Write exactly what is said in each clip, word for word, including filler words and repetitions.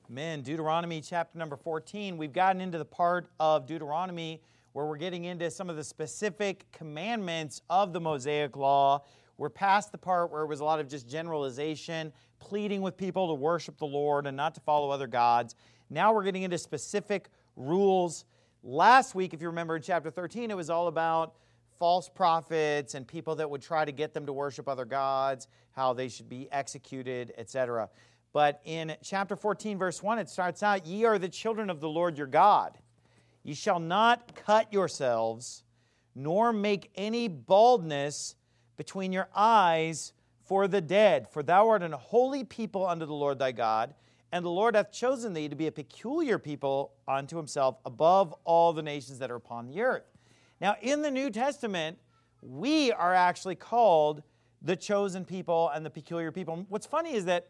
Amen. Deuteronomy chapter number fourteen. We've gotten into the part of Deuteronomy where we're getting into some of the specific commandments of the Mosaic Law. We're past the part where it was a lot of just generalization, pleading with people to worship the Lord and not to follow other gods. Now we're getting into specific rules. Last week, if you remember in chapter thirteen, it was all about false prophets and people that would try to get them to worship other gods, how they should be executed, et cetera. But in chapter fourteen, verse one, it starts out, "Ye are the children of the Lord your God. Ye shall not cut yourselves, nor make any baldness between your eyes for the dead. For thou art an holy people unto the Lord thy God, and the Lord hath chosen thee to be a peculiar people unto himself above all the nations that are upon the earth." Now, in the New Testament, we are actually called the chosen people and the peculiar people. What's funny is that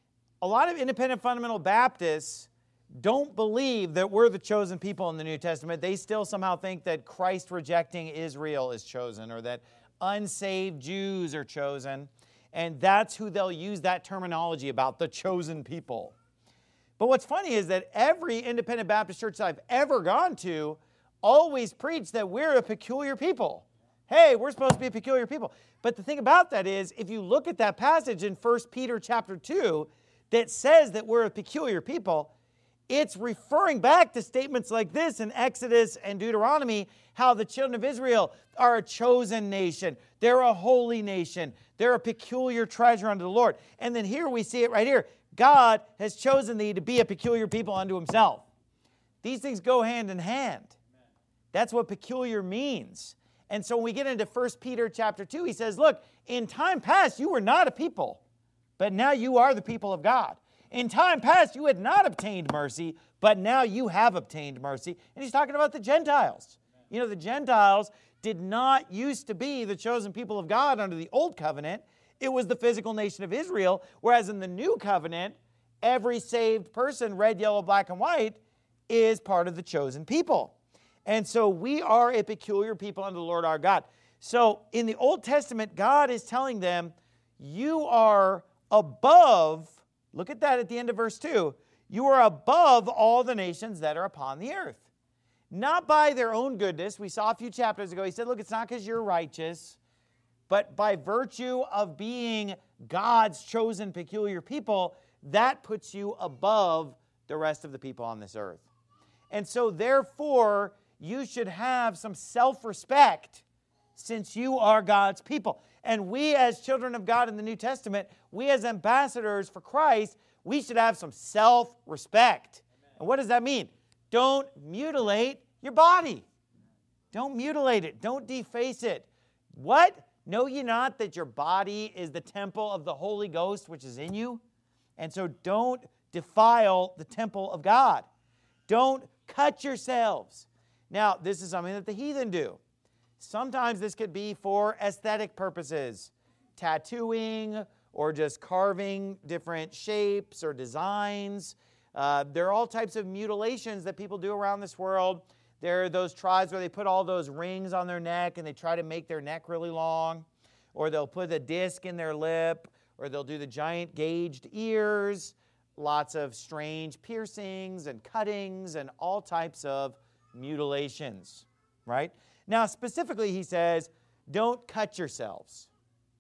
a lot of independent fundamental Baptists don't believe that we're the chosen people in the New Testament. They still somehow think that Christ-rejecting Israel is chosen or that unsaved Jews are chosen. And that's who they'll use that terminology about, the chosen people. But what's funny is that every independent Baptist church that I've ever gone to always preach that we're a peculiar people. Hey, we're supposed to be a peculiar people. But the thing about that is, if you look at that passage in First Peter chapter two, that says that we're a peculiar people, it's referring back to statements like this in Exodus and Deuteronomy, how the children of Israel are a chosen nation. They're a holy nation. They're a peculiar treasure unto the Lord. And then here we see it right here. God has chosen thee to be a peculiar people unto himself. These things go hand in hand. That's what peculiar means. And so when we get into First Peter chapter two, he says, look, in time past you were not a people, but now you are the people of God. In time past, you had not obtained mercy, but now you have obtained mercy. And he's talking about the Gentiles. You know, the Gentiles did not used to be the chosen people of God under the old covenant. It was the physical nation of Israel, whereas in the new covenant, every saved person, red, yellow, black, and white, is part of the chosen people. And so we are a peculiar people unto the Lord our God. So in the Old Testament, God is telling them, you are above, look at that at the end of verse two, you are above all the nations that are upon the earth. Not by their own goodness. We saw a few chapters ago, he said, look, it's not because you're righteous, but by virtue of being God's chosen peculiar people, that puts you above the rest of the people on this earth. And so therefore, you should have some self-respect since you are God's people. And we as children of God in the New Testament, we as ambassadors for Christ, we should have some self-respect. And what does that mean? Don't mutilate your body. Don't mutilate it. Don't deface it. What? Know ye not that your body is the temple of the Holy Ghost which is in you? And so don't defile the temple of God. Don't cut yourselves. Now, this is something that the heathen do. Sometimes this could be for aesthetic purposes, tattooing or just carving different shapes or designs. Uh, there are all types of mutilations that people do around this world. There are those tribes where they put all those rings on their neck and they try to make their neck really long. Or they'll put a disc in their lip, or they'll do the giant gauged ears, lots of strange piercings and cuttings and all types of mutilations, right? Now, specifically, he says, don't cut yourselves,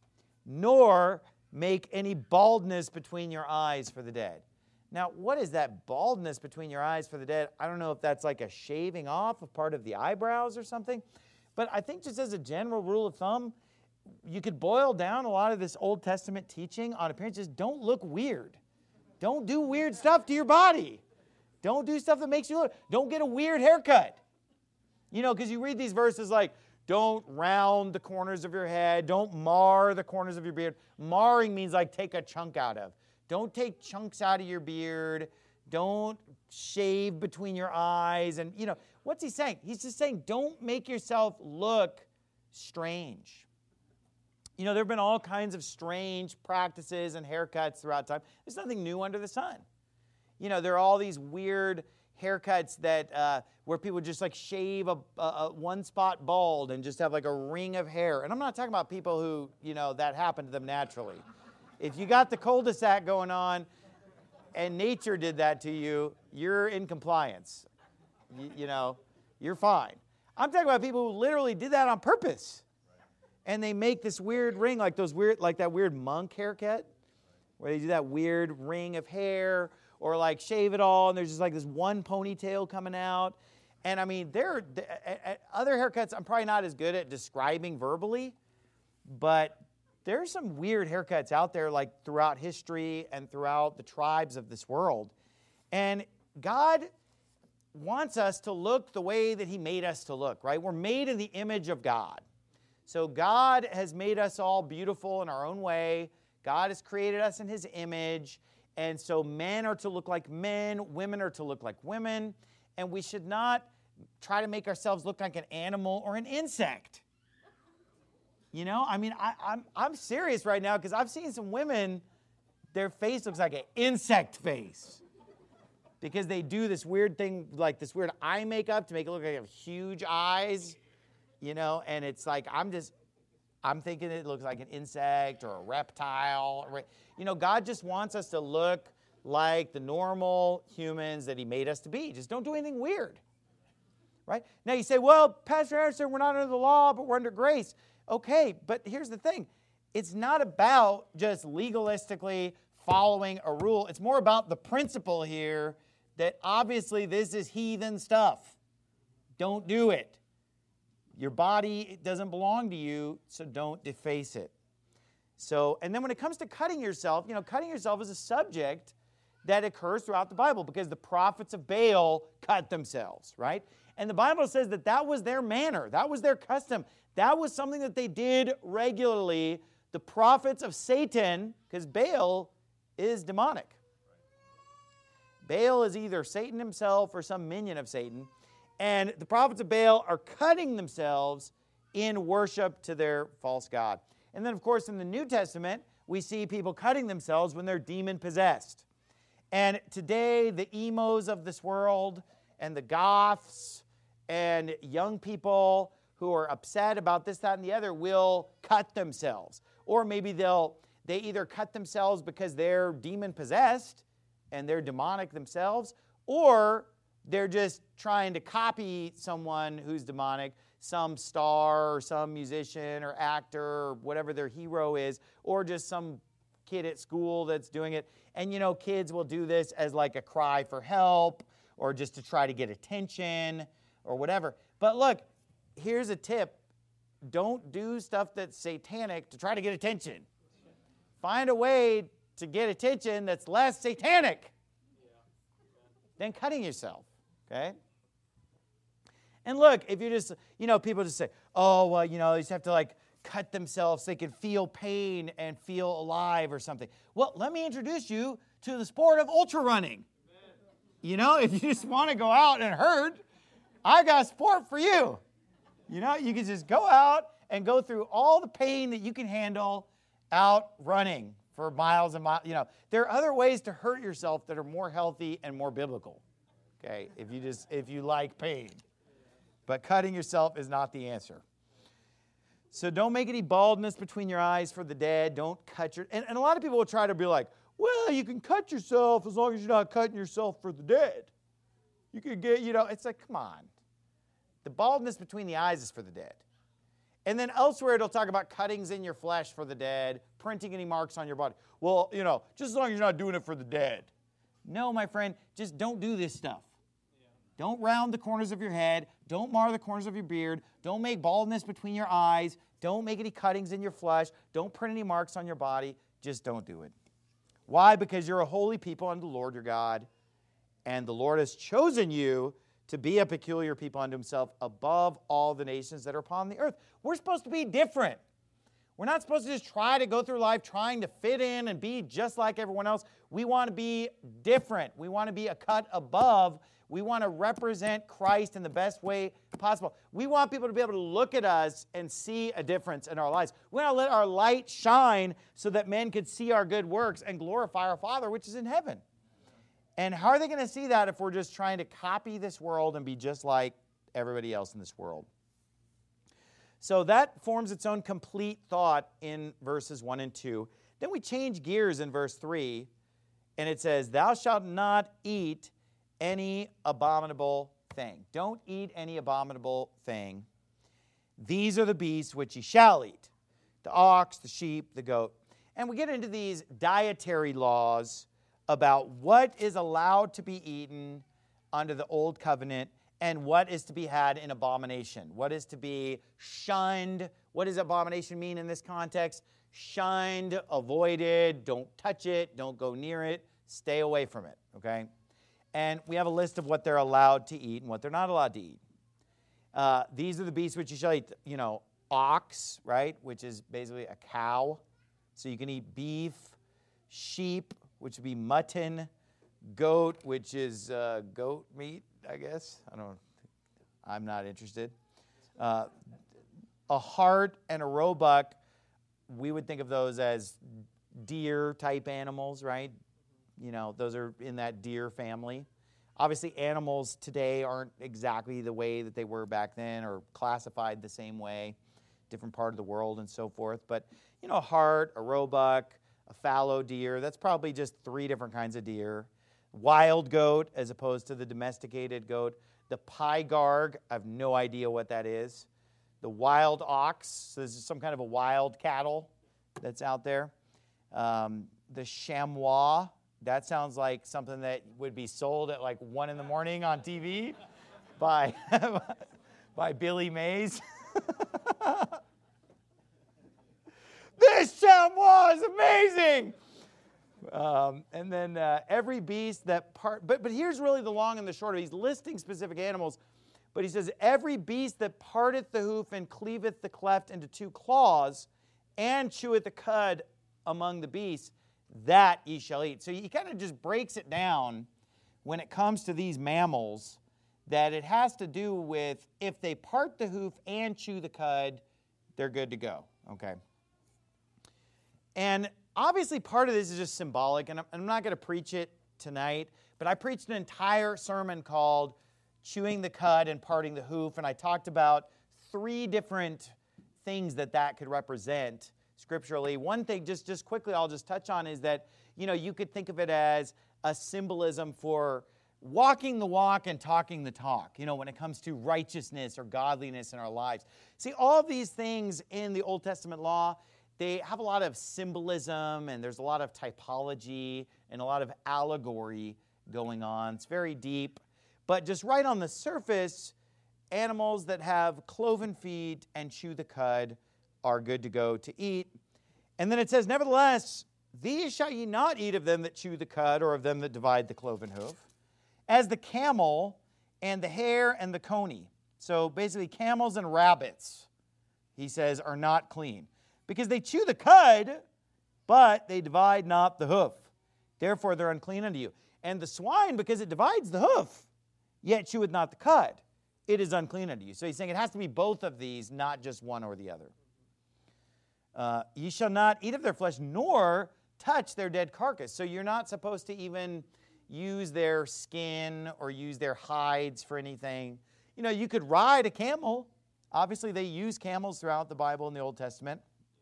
nor make any baldness between your eyes for the dead. Now, what is that baldness between your eyes for the dead? I don't know if that's like a shaving off of part of the eyebrows or something, but I think just as a general rule of thumb, you could boil down a lot of this Old Testament teaching on appearances. Don't look weird. Don't do weird stuff to your body. Don't do stuff that makes you look. Don't get a weird haircut. You know, because you read these verses like, don't round the corners of your head. Don't mar the corners of your beard. Marring means like take a chunk out of. Don't take chunks out of your beard. Don't shave between your eyes. And, you know, what's he saying? He's just saying don't make yourself look strange. You know, there have been all kinds of strange practices and haircuts throughout time. There's nothing new under the sun. You know, there are all these weird haircuts that uh, where people just like shave a, a, a one spot bald and just have like a ring of hair. And I'm not talking about people who, you know, that happened to them naturally. If you got the cul-de-sac going on and nature did that to you, you're in compliance. You, you know, you're fine. I'm talking about people who literally did that on purpose. And they make this weird ring, like those weird, like that weird monk haircut, where they do that weird ring of hair, or like shave it all, and there's just like this one ponytail coming out. And I mean, there are other haircuts I'm probably not as good at describing verbally, but there's some weird haircuts out there, like throughout history and throughout the tribes of this world. And God wants us to look the way that He made us to look, right? We're made in the image of God. So God has made us all beautiful in our own way. God has created us in His image. And so men are to look like men, women are to look like women, and we should not try to make ourselves look like an animal or an insect. You know, I mean, I, I'm, I'm serious right now because I've seen some women, their face looks like an insect face because they do this weird thing, like this weird eye makeup to make it look like they have huge eyes. You know, and it's like, I'm just, I'm thinking it looks like an insect or a reptile. You know, God just wants us to look like the normal humans that He made us to be. Just don't do anything weird, right? Now you say, well, Pastor Anderson, we're not under the law, but we're under grace. Okay, but here's the thing. It's not about just legalistically following a rule. It's more about the principle here that obviously this is heathen stuff. Don't do it. Your body doesn't belong to you, so don't deface it. So, and then when it comes to cutting yourself, you know, cutting yourself is a subject that occurs throughout the Bible because the prophets of Baal cut themselves, right? And the Bible says that that was their manner. That was their custom. That was something that they did regularly. The prophets of Satan, because Baal is demonic. Baal is either Satan himself or some minion of Satan. And the prophets of Baal are cutting themselves in worship to their false god. And then, of course, in the New Testament, we see people cutting themselves when they're demon-possessed. And today, the emos of this world and the goths and young people who are upset about this, that, and the other will cut themselves. Or maybe they'll they either cut themselves because they're demon-possessed and they're demonic themselves, or they're just trying to copy someone who's demonic, some star or some musician or actor or whatever their hero is, or just some kid at school that's doing it. And, you know, kids will do this as like a cry for help or just to try to get attention or whatever. But look, here's a tip. Don't do stuff that's satanic to try to get attention. Find a way to get attention that's less satanic than cutting yourself. Okay? And look, if you just, you know, people just say, oh, well, you know, they just have to like cut themselves so they can feel pain and feel alive or something. Well, let me introduce you to the sport of ultra running. You know, if you just want to go out and hurt, I got a sport for you. You know, you can just go out and go through all the pain that you can handle out running for miles and miles. You know, there are other ways to hurt yourself that are more healthy and more biblical. Okay, if you just if you like pain. But cutting yourself is not the answer. So don't make any baldness between your eyes for the dead. Don't cut your... And, and a lot of people will try to be like, well, you can cut yourself as long as you're not cutting yourself for the dead. You can get, you know, it's like, come on. The baldness between the eyes is for the dead. And then elsewhere it'll talk about cuttings in your flesh for the dead, printing any marks on your body. Well, you know, just as long as you're not doing it for the dead. No, my friend, just don't do this stuff. Don't round the corners of your head. Don't mar the corners of your beard. Don't make baldness between your eyes. Don't make any cuttings in your flesh. Don't print any marks on your body. Just don't do it. Why? Because you're a holy people unto the Lord your God, and the Lord has chosen you to be a peculiar people unto Himself above all the nations that are upon the earth. We're supposed to be different. We're not supposed to just try to go through life trying to fit in and be just like everyone else. We want to be different. We want to be a cut above. We want to represent Christ in the best way possible. We want people to be able to look at us and see a difference in our lives. We want to let our light shine so that men could see our good works and glorify our Father which is in heaven. And how are they going to see that if we're just trying to copy this world and be just like everybody else in this world? So that forms its own complete thought in verses one and two. Then we change gears in verse three, And it says, thou shalt not eat any abominable thing. Don't eat any abominable thing. These are the beasts which ye shall eat, the ox, the sheep, the goat. And we get into these dietary laws about what is allowed to be eaten under the old covenant and what is to be had in abomination. What is to be shunned. What does abomination mean in this context? Shunned, avoided, don't touch it, don't go near it, stay away from it, okay? And we have a list of what they're allowed to eat and what they're not allowed to eat. Uh, these are the beasts which you shall eat, you know, ox, right, which is basically a cow. So you can eat beef, sheep, which would be mutton, goat, which is uh, goat meat, I guess. I don't. I'm not interested. Uh, a hart and a roebuck, we would think of those as deer-type animals, right? You know, those are in that deer family. Obviously, animals today aren't exactly the way that they were back then or classified the same way, different part of the world and so forth. But, you know, a hart, a roebuck, a fallow deer, that's probably just three different kinds of deer. Wild goat as opposed to the domesticated goat. The pygarg, I have no idea what that is. The wild ox, so this is some kind of a wild cattle that's out there. Um, the chamois, that sounds like something that would be sold at like one in the morning on T V by, by Billy Mays. This chamois is amazing! Um, and then uh, every beast that part, but, but here's really the long and the short of it. He's listing specific animals, but he says, every beast that parteth the hoof and cleaveth the cleft into two claws and cheweth the cud among the beasts, that ye shall eat. So he kind of just breaks it down when it comes to these mammals that it has to do with if they part the hoof and chew the cud, they're good to go, okay? And obviously part of this is just symbolic, and I'm not going to preach it tonight, but I preached an entire sermon called Chewing the Cud and Parting the Hoof, and I talked about three different things that that could represent scripturally. One thing, just, just quickly, I'll just touch on is that, you know, you could think of it as a symbolism for walking the walk and talking the talk, you know, when it comes to righteousness or godliness in our lives. See, all of these things in the Old Testament law, they have a lot of symbolism, and there's a lot of typology and a lot of allegory going on. It's very deep. But just right on the surface, animals that have cloven feet and chew the cud are good to go to eat. And then it says, nevertheless, these shall ye not eat of them that chew the cud or of them that divide the cloven hoof, as the camel and the hare and the coney. So basically camels and rabbits, he says, are not clean, because they chew the cud, but they divide not the hoof. Therefore they're unclean unto you. And the swine, because it divides the hoof, yet cheweth not the cud, it is unclean unto you. So he's saying it has to be both of these, not just one or the other. Uh, ye shall not eat of their flesh, nor touch their dead carcass. So you're not supposed to even use their skin or use their hides for anything. You know, you could ride a camel. Obviously, they use camels throughout the Bible in the Old Testament.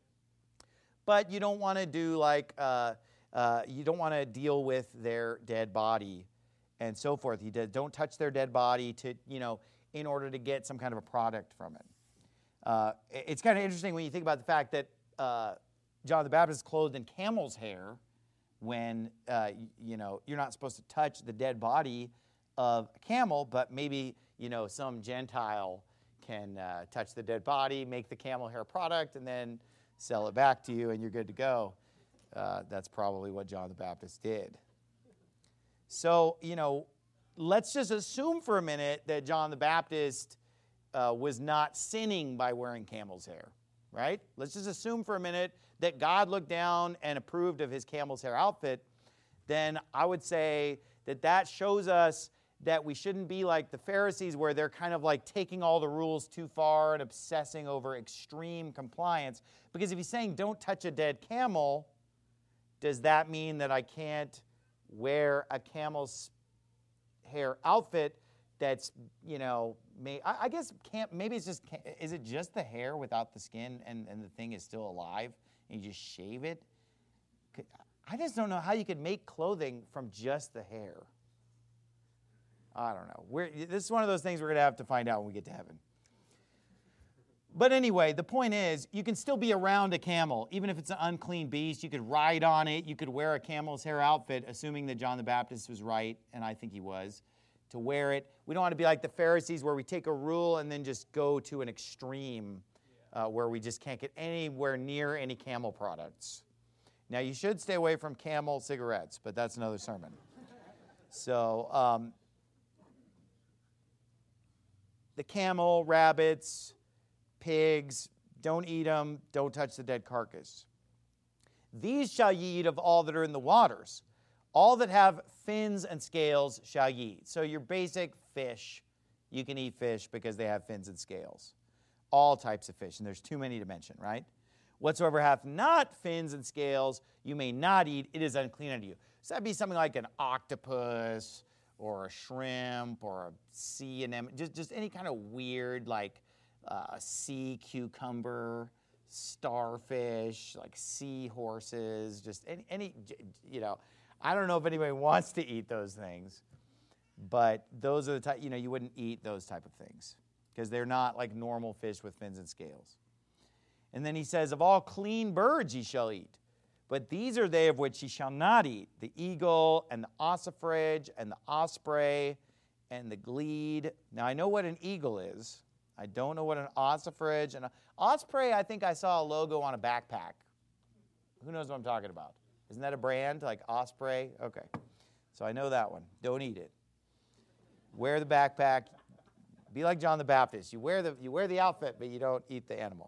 But you don't want to do like, uh, uh, you don't want to deal with their dead body and so forth. He did, don't touch their dead body to, you know, in order to get some kind of a product from it. Uh, it's kind of interesting when you think about the fact that uh, John the Baptist is clothed in camel's hair when, uh, you know, you're not supposed to touch the dead body of a camel, but maybe, you know, some Gentile can uh, touch the dead body, make the camel hair product, and then sell it back to you, and you're good to go. Uh, that's probably what John the Baptist did. So, you know, let's just assume for a minute that John the Baptist uh, was not sinning by wearing camel's hair, right? Let's just assume for a minute that God looked down and approved of his camel's hair outfit. Then I would say that that shows us that we shouldn't be like the Pharisees, where they're kind of like taking all the rules too far and obsessing over extreme compliance. Because if he's saying don't touch a dead camel, does that mean that I can't wear a camel's hair outfit that's, you know, may, I, I guess can't, maybe it's just, is it just the hair without the skin and, and the thing is still alive and you just shave it? I just don't know how you could make clothing from just the hair. I don't know. We're, this is one of those things we're going to have to find out when we get to heaven. But anyway, the point is, you can still be around a camel. Even if it's an unclean beast, you could ride on it. You could wear a camel's hair outfit, assuming that John the Baptist was right, and I think he was, to wear it. We don't want to be like the Pharisees where we take a rule and then just go to an extreme uh, where we just can't get anywhere near any camel products. Now, you should stay away from Camel cigarettes, but that's another sermon. So, um, the camel, rabbits, pigs, don't eat them, don't touch the dead carcass. These shall ye eat of all that are in the waters. All that have fins and scales shall ye eat. So your basic fish, you can eat fish because they have fins and scales. All types of fish, and there's too many to mention, right? Whatsoever hath not fins and scales, you may not eat, it is unclean unto you. So that'd be something like an octopus, or a shrimp, or a sea anemone, just, just any kind of weird, like uh, sea cucumber, starfish, like seahorses, just any, any, you know, I don't know if anybody wants to eat those things, but those are the type, you know, you wouldn't eat those type of things because they're not like normal fish with fins and scales. And then he says, of all clean birds ye shall eat, but these are they of which ye shall not eat, the eagle and the ossifrage and the osprey and the glede. Now, I know what an eagle is. I don't know what an ossifrage and an osprey, I think I saw a logo on a backpack. Who knows what I'm talking about? Isn't that a brand, like Osprey? Okay. So I know that one. Don't eat it. Wear the backpack. Be like John the Baptist. You wear the, you wear the outfit, but you don't eat the animal.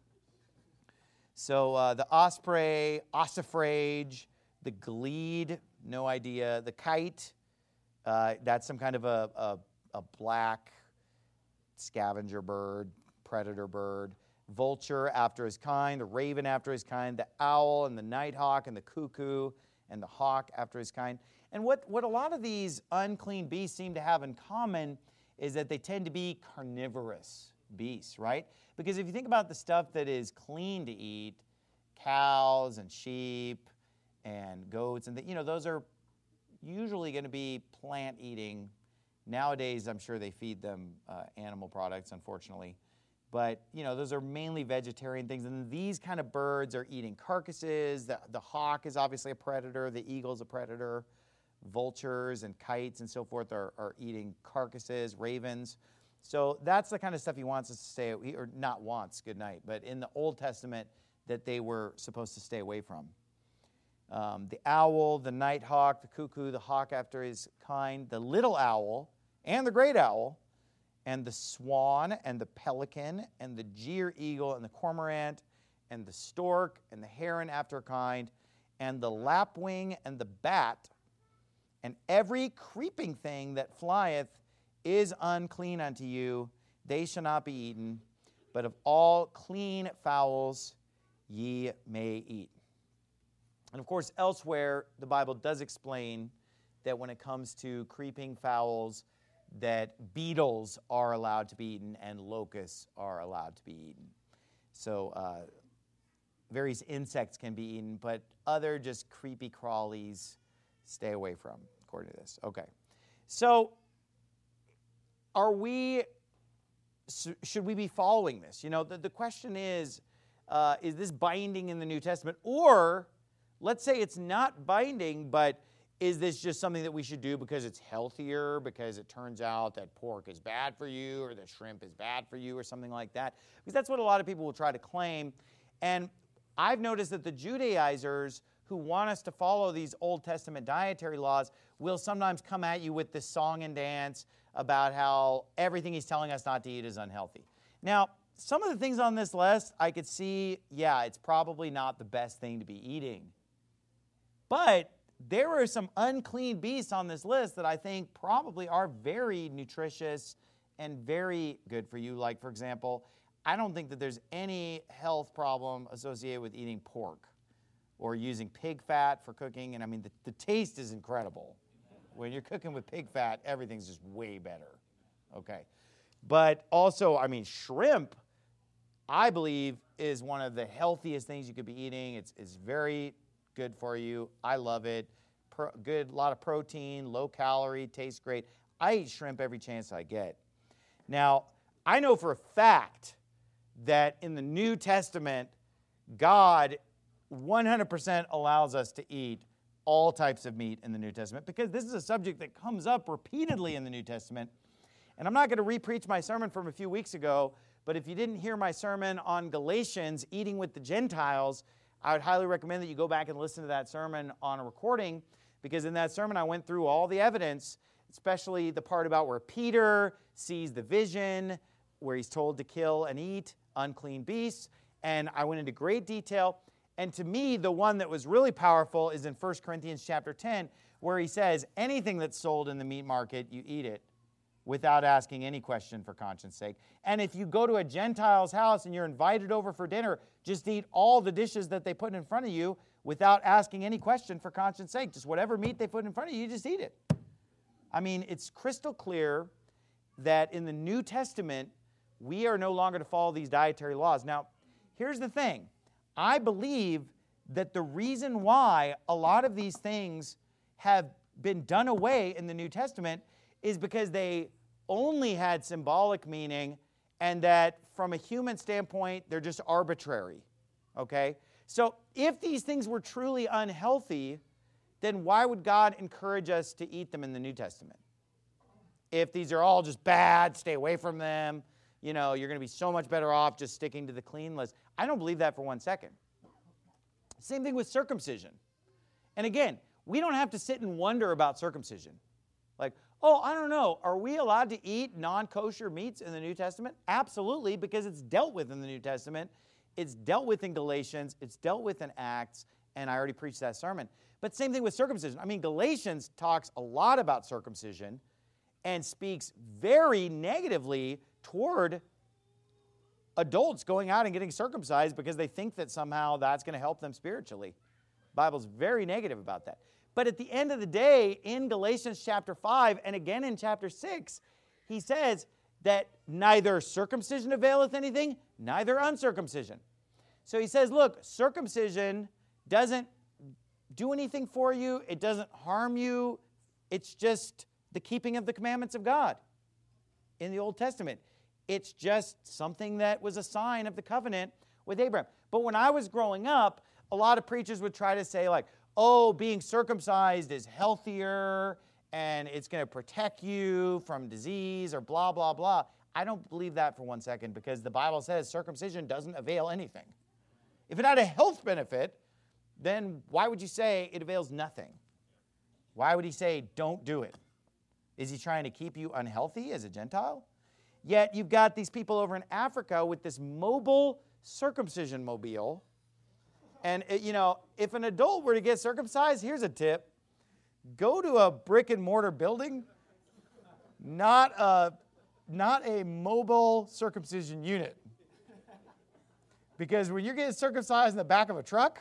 So uh, the osprey, ossifrage, the glede, no idea. The kite, uh, that's some kind of a, a, a black scavenger bird, predator bird. Vulture after his kind, the raven after his kind, the owl and the nighthawk and the cuckoo and the hawk after his kind. And what, what a lot of these unclean beasts seem to have in common is that they tend to be carnivorous beasts, right? Because if you think about the stuff that is clean to eat, cows and sheep and goats, and the, you know, those are usually going to be plant-eating. Nowadays, I'm sure they feed them uh, animal products, unfortunately. But, you know, those are mainly vegetarian things. And these kind of birds are eating carcasses. The, the hawk is obviously a predator. The eagle is a predator. Vultures and kites and so forth are, are eating carcasses, ravens. So that's the kind of stuff he wants us to stay, or not wants, good night, but in the Old Testament that they were supposed to stay away from. Um, the owl, the nighthawk, the cuckoo, the hawk after his kind, the little owl, and the great owl, and the swan, and the pelican, and the jeer eagle, and the cormorant, and the stork, and the heron after a kind, and the lapwing, and the bat, and every creeping thing that flieth is unclean unto you. They shall not be eaten, but of all clean fowls ye may eat. And of course, elsewhere, the Bible does explain that when it comes to creeping fowls, that beetles are allowed to be eaten and locusts are allowed to be eaten. So uh, various insects can be eaten, but other just creepy crawlies, stay away from, according to this. Okay. So are we, should we be following this? You know, the, the question is, uh, is this binding in the New Testament? Or let's say it's not binding, but is this just something that we should do because it's healthier, because it turns out that pork is bad for you, or that shrimp is bad for you, or something like that? Because that's what a lot of people will try to claim. And I've noticed that the Judaizers who want us to follow these Old Testament dietary laws will sometimes come at you with this song and dance about how everything he's telling us not to eat is unhealthy. Now, some of the things on this list, I could see, yeah, it's probably not the best thing to be eating. But there are some unclean beasts on this list that I think probably are very nutritious and very good for you. Like, for example, I don't think that there's any health problem associated with eating pork or using pig fat for cooking. And I mean, the, the taste is incredible. When you're cooking with pig fat, everything's just way better. Okay. But also, I mean, shrimp, I believe, is one of the healthiest things you could be eating. It's, it's very good for you. I love it. Pro, good, a lot of protein, low calorie, tastes great. I eat shrimp every chance I get. Now, I know for a fact that in the New Testament, God one hundred percent allows us to eat all types of meat in the New Testament, because this is a subject that comes up repeatedly in the New Testament. And I'm not going to re-preach my sermon from a few weeks ago, but if you didn't hear my sermon on Galatians, eating with the Gentiles, I would highly recommend that you go back and listen to that sermon on a recording, because in that sermon I went through all the evidence, especially the part about where Peter sees the vision, where he's told to kill and eat unclean beasts, and I went into great detail. And to me, the one that was really powerful is in First Corinthians chapter ten, where he says, anything that's sold in the meat market, you eat it without asking any question for conscience sake. And if you go to a Gentile's house and you're invited over for dinner, just eat all the dishes that they put in front of you without asking any question for conscience sake. Just whatever meat they put in front of you, you just eat it. I mean, it's crystal clear that in the New Testament, we are no longer to follow these dietary laws. Now, here's the thing. I believe that the reason why a lot of these things have been done away in the New Testament is because they only had symbolic meaning, and that from a human standpoint, they're just arbitrary, okay? So if these things were truly unhealthy, then why would God encourage us to eat them in the New Testament? If these are all just bad, stay away from them, you know, you're going to be so much better off just sticking to the clean list. I don't believe that for one second. Same thing with circumcision. And again, we don't have to sit and wonder about circumcision. Like, oh, I don't know, are we allowed to eat non-kosher meats in the New Testament? Absolutely, because it's dealt with in the New Testament. It's dealt with in Galatians. It's dealt with in Acts, and I already preached that sermon. But same thing with circumcision. I mean, Galatians talks a lot about circumcision and speaks very negatively toward adults going out and getting circumcised because they think that somehow that's going to help them spiritually. The Bible's very negative about that. But at the end of the day, in Galatians chapter five and again in chapter six, he says that neither circumcision availeth anything, neither uncircumcision. So he says, look, circumcision doesn't do anything for you. It doesn't harm you. It's just the keeping of the commandments of God in the Old Testament. It's just something that was a sign of the covenant with Abraham. But when I was growing up, a lot of preachers would try to say like, oh, being circumcised is healthier and it's going to protect you from disease or blah, blah, blah. I don't believe that for one second, because the Bible says circumcision doesn't avail anything. If it had a health benefit, then why would you say it avails nothing? Why would he say don't do it? Is he trying to keep you unhealthy as a Gentile? Yet you've got these people over in Africa with this mobile circumcision mobile. And, you know, if an adult were to get circumcised, here's a tip. Go to a brick and mortar building, not a, not a mobile circumcision unit. Because when you're getting circumcised in the back of a truck,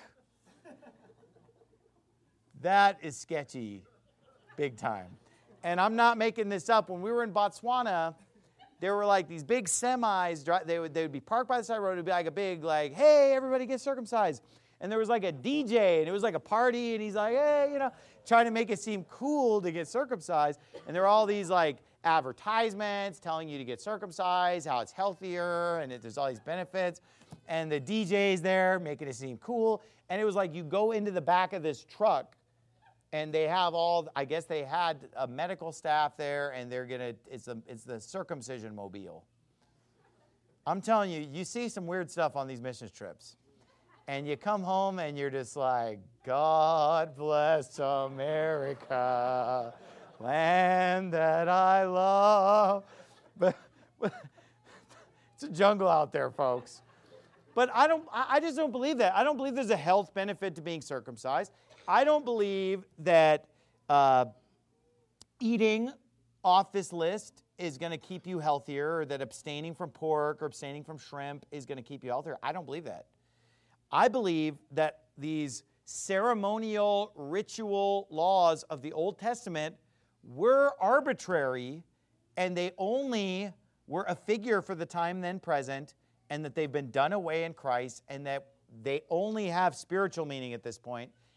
that is sketchy big time. And I'm not making this up. When we were in Botswana, there were like these big semis. They would, they would be parked by the side of the road. It would be like a big, like, hey, everybody get circumcised. And there was like a D J, and it was like a party, and he's like, hey, you know, trying to make it seem cool to get circumcised. And there were all these like advertisements telling you to get circumcised, how it's healthier, and it, there's all these benefits. And the D J's there making it seem cool. And it was like you go into the back of this truck, and they have all, I guess they had a medical staff there, and they're going to, it's, a, it's the circumcision mobile. I'm telling you, you see some weird stuff on these mission trips. And you come home and you're just like, God bless America, land that I love. But, but it's a jungle out there, folks. But I don't. I just don't believe that. I don't believe there's a health benefit to being circumcised. I don't believe that uh, eating off this list is going to keep you healthier, or that abstaining from pork or abstaining from shrimp is going to keep you healthier. I don't believe that. I believe that these ceremonial, ritual laws of the Old Testament were arbitrary, and they only were a figure for the time then present, and that they've been done away in Christ, and that they only have spiritual meaning at this point,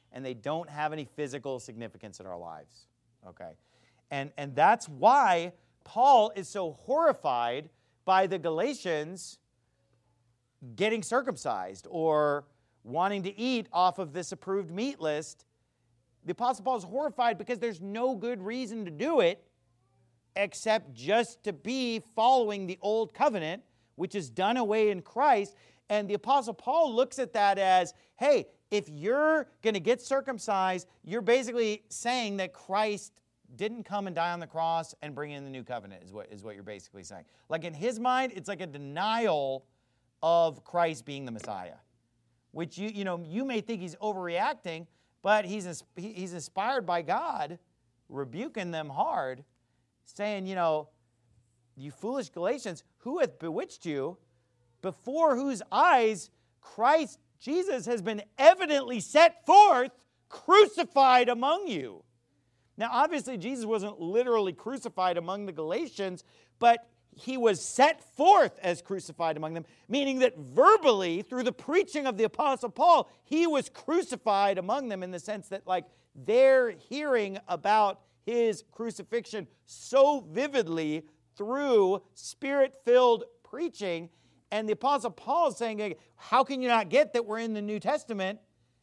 and they don't have any physical significance in our lives. Okay? And, and that's why Paul is so horrified by the Galatians getting circumcised or wanting to eat off of this approved meat list. The Apostle Paul is horrified because there's no good reason to do it except just to be following the old covenant, which is done away in Christ. And the Apostle Paul looks at that as, hey, if you're going to get circumcised, you're basically saying that Christ didn't come and die on the cross and bring in the new covenant, is what, is what you're basically saying. Like in his mind, it's like a denial of Christ being the Messiah, which you, you know, you may think he's overreacting, but he's, he's inspired by God, rebuking them hard, saying, you know, you foolish Galatians, who hath bewitched you, before whose eyes Christ Jesus has been evidently set forth, crucified among you. Now, obviously, Jesus wasn't literally crucified among the Galatians, but he was set forth as crucified among them, meaning that verbally, through the preaching of the Apostle Paul, he was crucified among them in the sense that, like, they're hearing about his crucifixion so vividly through Spirit-filled preaching. And the Apostle Paul is saying, how can you not get that we're in the New Testament?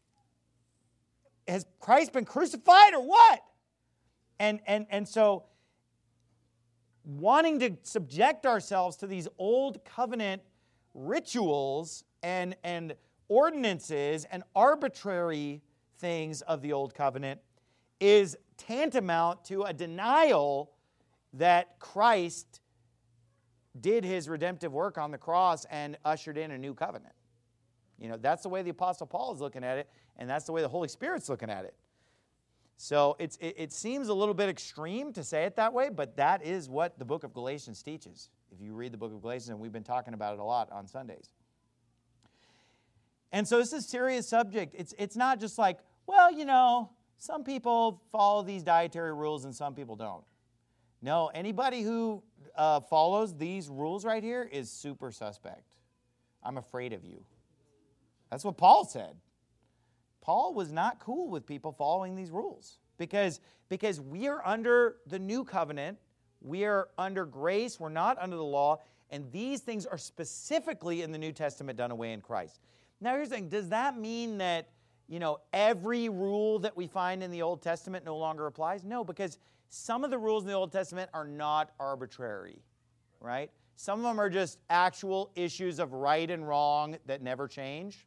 Has Christ been crucified or what? And, and, and so wanting to subject ourselves to these old covenant rituals and, and ordinances and arbitrary things of the old covenant is tantamount to a denial that Christ did his redemptive work on the cross and ushered in a new covenant. You know, that's the way the Apostle Paul is looking at it, and that's the way the Holy Spirit's looking at it. So it's, it, it seems a little bit extreme to say it that way, but that is what the book of Galatians teaches. If you read the book of Galatians, and we've been talking about it a lot on Sundays. And so this is a serious subject. It's, it's not just like, well, you know, some people follow these dietary rules and some people don't. No, anybody who uh, follows these rules right here is super suspect. I'm afraid of you. That's what Paul said. Paul was not cool with people following these rules because, because we are under the new covenant. We are under grace. We're not under the law. And these things are specifically in the New Testament done away in Christ. Now, here's the thing. Does that mean that, you know, every rule that we find in the Old Testament no longer applies? No, because some of the rules in the Old Testament are not arbitrary, right? Some of them are just actual issues of right and wrong that never change.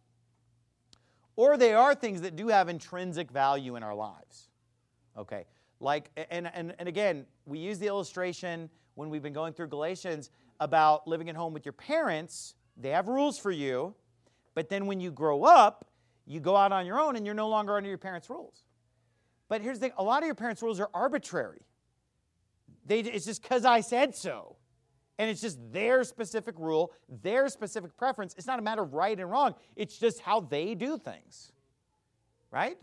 Or they are things that do have intrinsic value in our lives. Okay, like, and, and, and again, we use the illustration when we've been going through Galatians about living at home with your parents. They have rules for you, but then when you grow up, you go out on your own and you're no longer under your parents' rules. But here's the thing, a lot of your parents' rules are arbitrary. They, it's just because I said so. And it's just their specific rule, their specific preference. It's not a matter of right and wrong. It's just how they do things, right?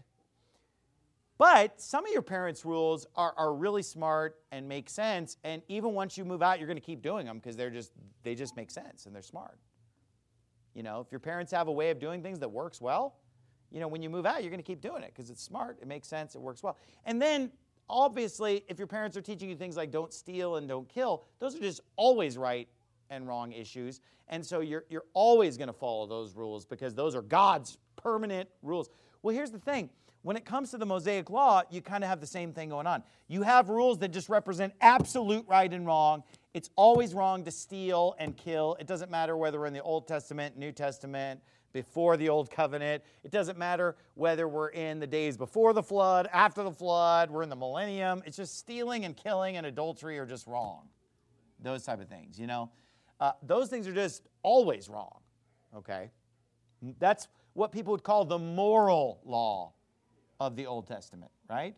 But some of your parents' rules are, are really smart and make sense. And even once you move out, you're going to keep doing them because they're just they just make sense and they're smart. You know, if your parents have a way of doing things that works well, you know, when you move out, you're going to keep doing it because it's smart, it makes sense, it works well. And then obviously, if your parents are teaching you things like don't steal and don't kill, those are just always right and wrong issues. And so you're, you're always going to follow those rules because those are God's permanent rules. Well, here's the thing. When it comes to the Mosaic Law, you kind of have the same thing going on. You have rules that just represent absolute right and wrong. It's always wrong to steal and kill. It doesn't matter whether we're in the Old Testament, New Testament, before the Old Covenant. It doesn't matter whether we're in the days before the flood, after the flood, we're in the millennium. It's just stealing and killing and adultery are just wrong. Those type of things, you know. Uh, those things are just always wrong, okay? That's what people would call the moral law of the Old Testament, right?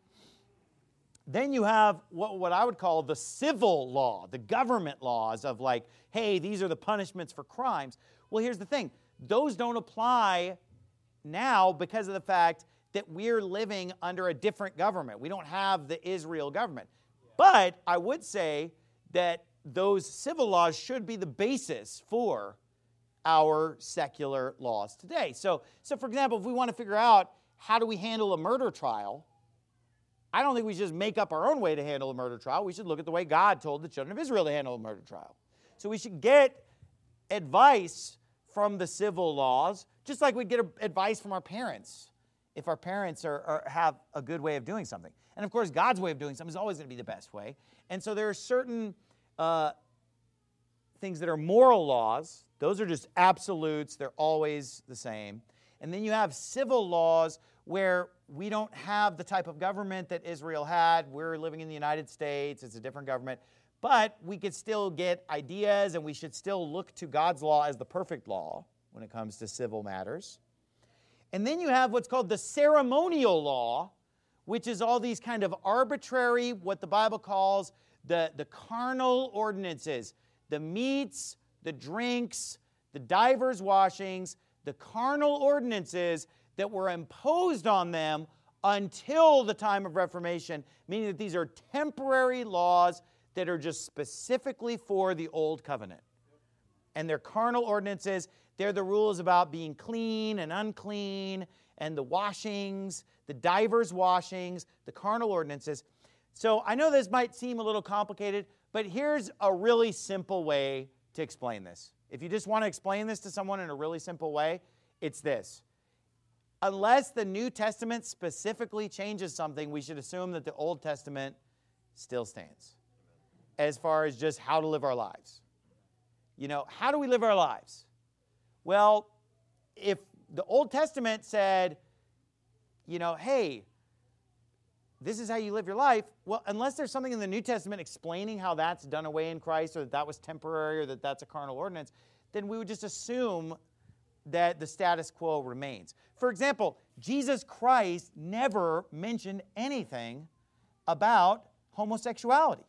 Then you have what, what I would call the civil law, the government laws of like, hey, these are the punishments for crimes. Well, here's the thing. Those don't apply now because of the fact that we're living under a different government. We don't have the Israel government. But I would say that those civil laws should be the basis for our secular laws today. So, so for example, if we want to figure out, how do we handle a murder trial, I don't think we should just make up our own way to handle a murder trial. We should look at the way God told the children of Israel to handle a murder trial. So we should get advice from the civil laws, just like we'd get advice from our parents if our parents are, are, have a good way of doing something. And of course, God's way of doing something is always going to be the best way. And so there are certain uh, things that are moral laws. Those are just absolutes. They're always the same. And then you have civil laws where we don't have the type of government that Israel had. We're living in the United States. It's a different government. But we could still get ideas, and we should still look to God's law as the perfect law when it comes to civil matters. And then you have what's called the ceremonial law, which is all these kind of arbitrary, what the Bible calls the, the carnal ordinances, the meats, the drinks, the divers washings, the carnal ordinances that were imposed on them until the time of Reformation, meaning that these are temporary laws that are just specifically for the Old Covenant. And they're carnal ordinances. They're the rules about being clean and unclean, and the washings, the divers washings, the carnal ordinances. So I know this might seem a little complicated, but here's a really simple way to explain this. If you just want to explain this to someone in a really simple way, it's this. Unless the New Testament specifically changes something, we should assume that the Old Testament still stands as far as just how to live our lives. You know, how do we live our lives? Well, if the Old Testament said, you know, hey, this is how you live your life, well, unless there's something in the New Testament explaining how that's done away in Christ, or that that was temporary, or that that's a carnal ordinance, then we would just assume that the status quo remains. For example, Jesus Christ never mentioned anything about homosexuality.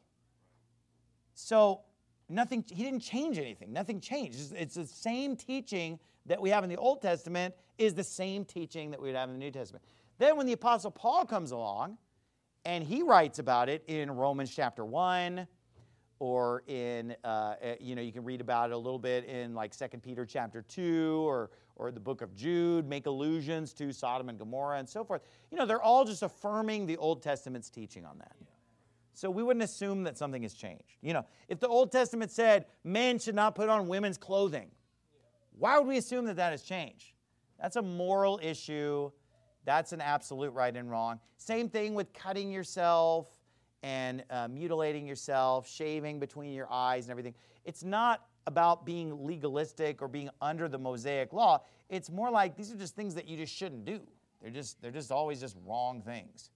So nothing, he didn't change anything. Nothing changed. It's, it's the same teaching that we have in the Old Testament is the same teaching that we would have in the New Testament. Then when the Apostle Paul comes along, and he writes about it in Romans chapter one, or in, uh, you know, you can read about it a little bit in like Second Peter chapter two, or, or the book of Jude, make allusions to Sodom and Gomorrah and so forth. You know, they're all just affirming the Old Testament's teaching on that. So we wouldn't assume that something has changed. You know, if the Old Testament said men should not put on women's clothing, why would we assume that that has changed? That's a moral issue. That's an absolute right and wrong. Same thing with cutting yourself and uh, mutilating yourself, shaving between your eyes and everything. It's not about being legalistic or being under the Mosaic law. It's more like these are just things that you just shouldn't do. They're just, they're just always just wrong things.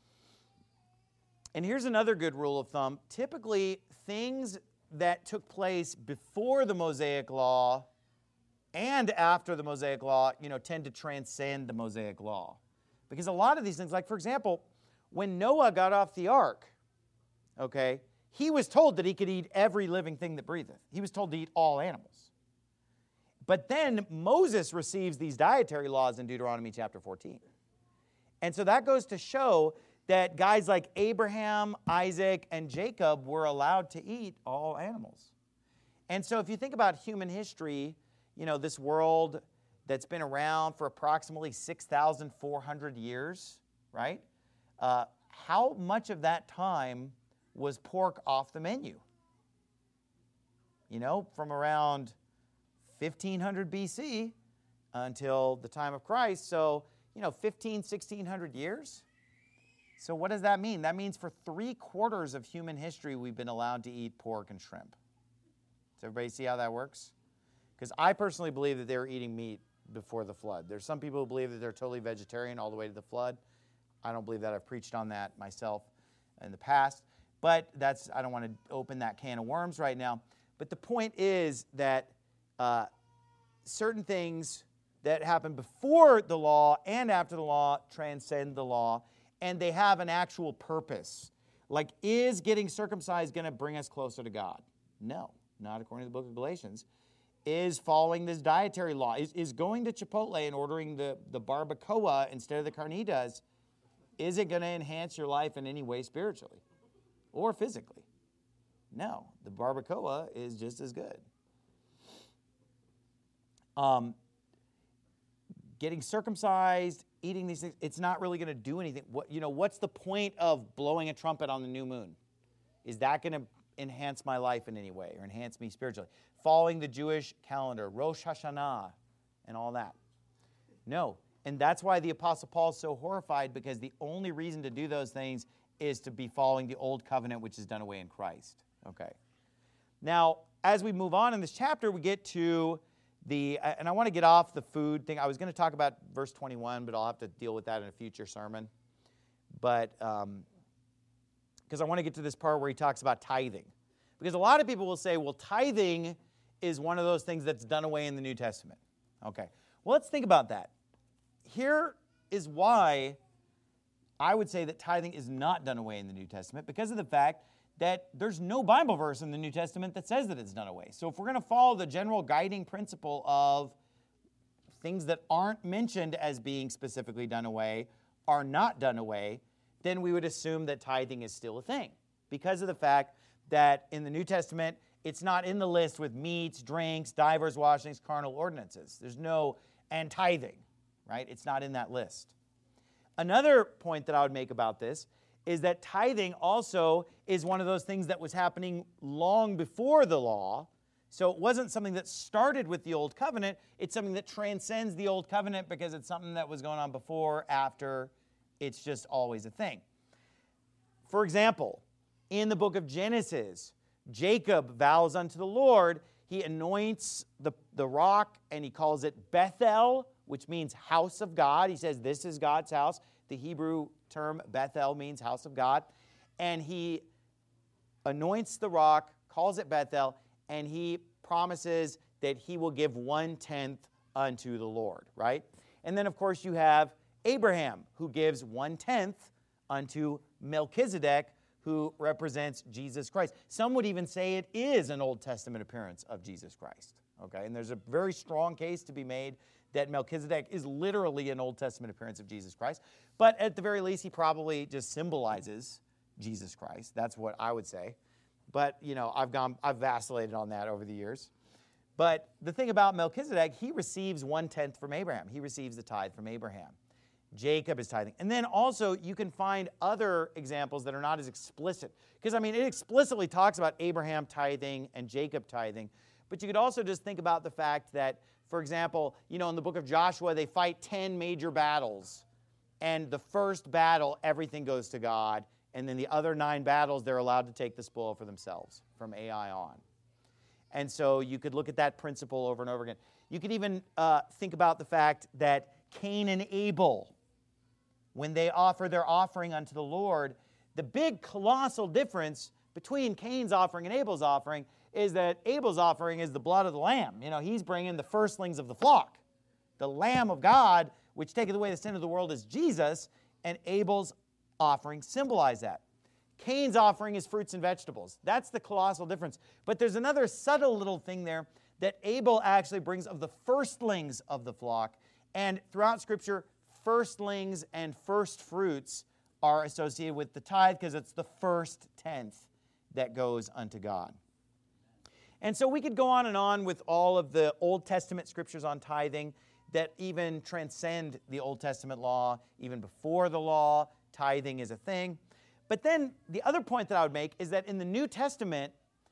And here's another good rule of thumb. Typically, things that took place before the Mosaic law and after the Mosaic law, you know, tend to transcend the Mosaic law. Because a lot of these things, like for example, when Noah got off the ark, okay, he was told that he could eat every living thing that breatheth. He was told to eat all animals. But then Moses receives these dietary laws in Deuteronomy chapter fourteen. And so that goes to show that guys like Abraham, Isaac, and Jacob were allowed to eat all animals. And so if you think about human history, you know, this world that's been around for approximately six thousand four hundred years, right? Uh, how much of that time was pork off the menu? You know, from around fifteen hundred B C until the time of Christ. So, you know, fifteen, sixteen hundred years. So what does that mean? That means for three quarters of human history, we've been allowed to eat pork and shrimp. Does everybody see how that works? Because I personally believe that they were eating meat before the flood. There's some people who believe that they're totally vegetarian all the way to the flood. I don't believe that. I've preached on that myself in the past. But that's, I don't want to open that can of worms right now. But the point is that uh, certain things that happen before the law and after the law transcend the law, and they have an actual purpose. Like, is getting circumcised going to bring us closer to God? No, not according to the book of Galatians. Is following this dietary law, is, is going to Chipotle and ordering the, the barbacoa instead of the carnitas, is it going to enhance your life in any way spiritually or physically? No, the barbacoa is just as good. Um, getting circumcised eating these things, it's not really going to do anything. What, you know, what's the point of blowing a trumpet on the new moon? Is that going to enhance my life in any way or enhance me spiritually? Following the Jewish calendar, Rosh Hashanah, and all that. No. And that's why the Apostle Paul is so horrified, because the only reason to do those things is to be following the old covenant, which is done away in Christ. Okay. Now, as we move on in this chapter, we get to the, and I want to get off the food thing. I was going to talk about verse twenty-one, but I'll have to deal with that in a future sermon. But, um, because I want to get to this part where he talks about tithing. Because a lot of people will say, well, tithing is one of those things that's done away in the New Testament. Okay. Well, let's think about that. Here is why I would say that tithing is not done away in the New Testament, because of the fact that there's no Bible verse in the New Testament that says that it's done away. So if we're going to follow the general guiding principle of things that aren't mentioned as being specifically done away are not done away, then we would assume that tithing is still a thing, because of the fact that in the New Testament, it's not in the list with meats, drinks, divers, washings, carnal ordinances. There's no, and tithing, right? It's not in that list. Another point that I would make about this is that tithing also is one of those things that was happening long before the law. So it wasn't something that started with the Old Covenant. It's something that transcends the Old Covenant, because it's something that was going on before, after. It's just always a thing. For example, in the book of Genesis, Jacob vows unto the Lord. He anoints the, the rock, and he calls it Bethel, which means house of God. He says, this is God's house. The Hebrew term Bethel means house of God. And he anoints the rock, calls it Bethel, and he promises that he will give one-tenth unto the Lord, right? And then, of course, you have Abraham, who gives one-tenth unto Melchizedek, who represents Jesus Christ. Some would even say it is an Old Testament appearance of Jesus Christ. Okay, and there's a very strong case to be made that Melchizedek is literally an Old Testament appearance of Jesus Christ. But at the very least, he probably just symbolizes Jesus Christ. That's what I would say. But, you know, I've gone, I've vacillated on that over the years. But the thing about Melchizedek, he receives one-tenth from Abraham. He receives the tithe from Abraham. Jacob is tithing. And then also, you can find other examples that are not as explicit. Because, I mean, it explicitly talks about Abraham tithing and Jacob tithing. But you could also just think about the fact that, for example, you know, in the book of Joshua, they fight ten major battles. And the first battle, everything goes to God. And then the other nine battles, they're allowed to take the spoil for themselves from Ai on. And so you could look at that principle over and over again. You could even uh, think about the fact that Cain and Abel, when they offer their offering unto the Lord, the big colossal difference between Cain's offering and Abel's offering is that Abel's offering is the blood of the lamb. You know, he's bringing the firstlings of the flock. The Lamb of God, which taketh away the sin of the world, is Jesus, and Abel's offering symbolize that. Cain's offering is fruits and vegetables. That's the colossal difference. But there's another subtle little thing there that Abel actually brings of the firstlings of the flock. And throughout Scripture, firstlings and first fruits are associated with the tithe because it's the first tenth that goes unto God. And so we could go on and on with all of the Old Testament scriptures on tithing that even transcend the Old Testament law. Even before the law, tithing is a thing. But then the other point that I would make is that in the New Testament,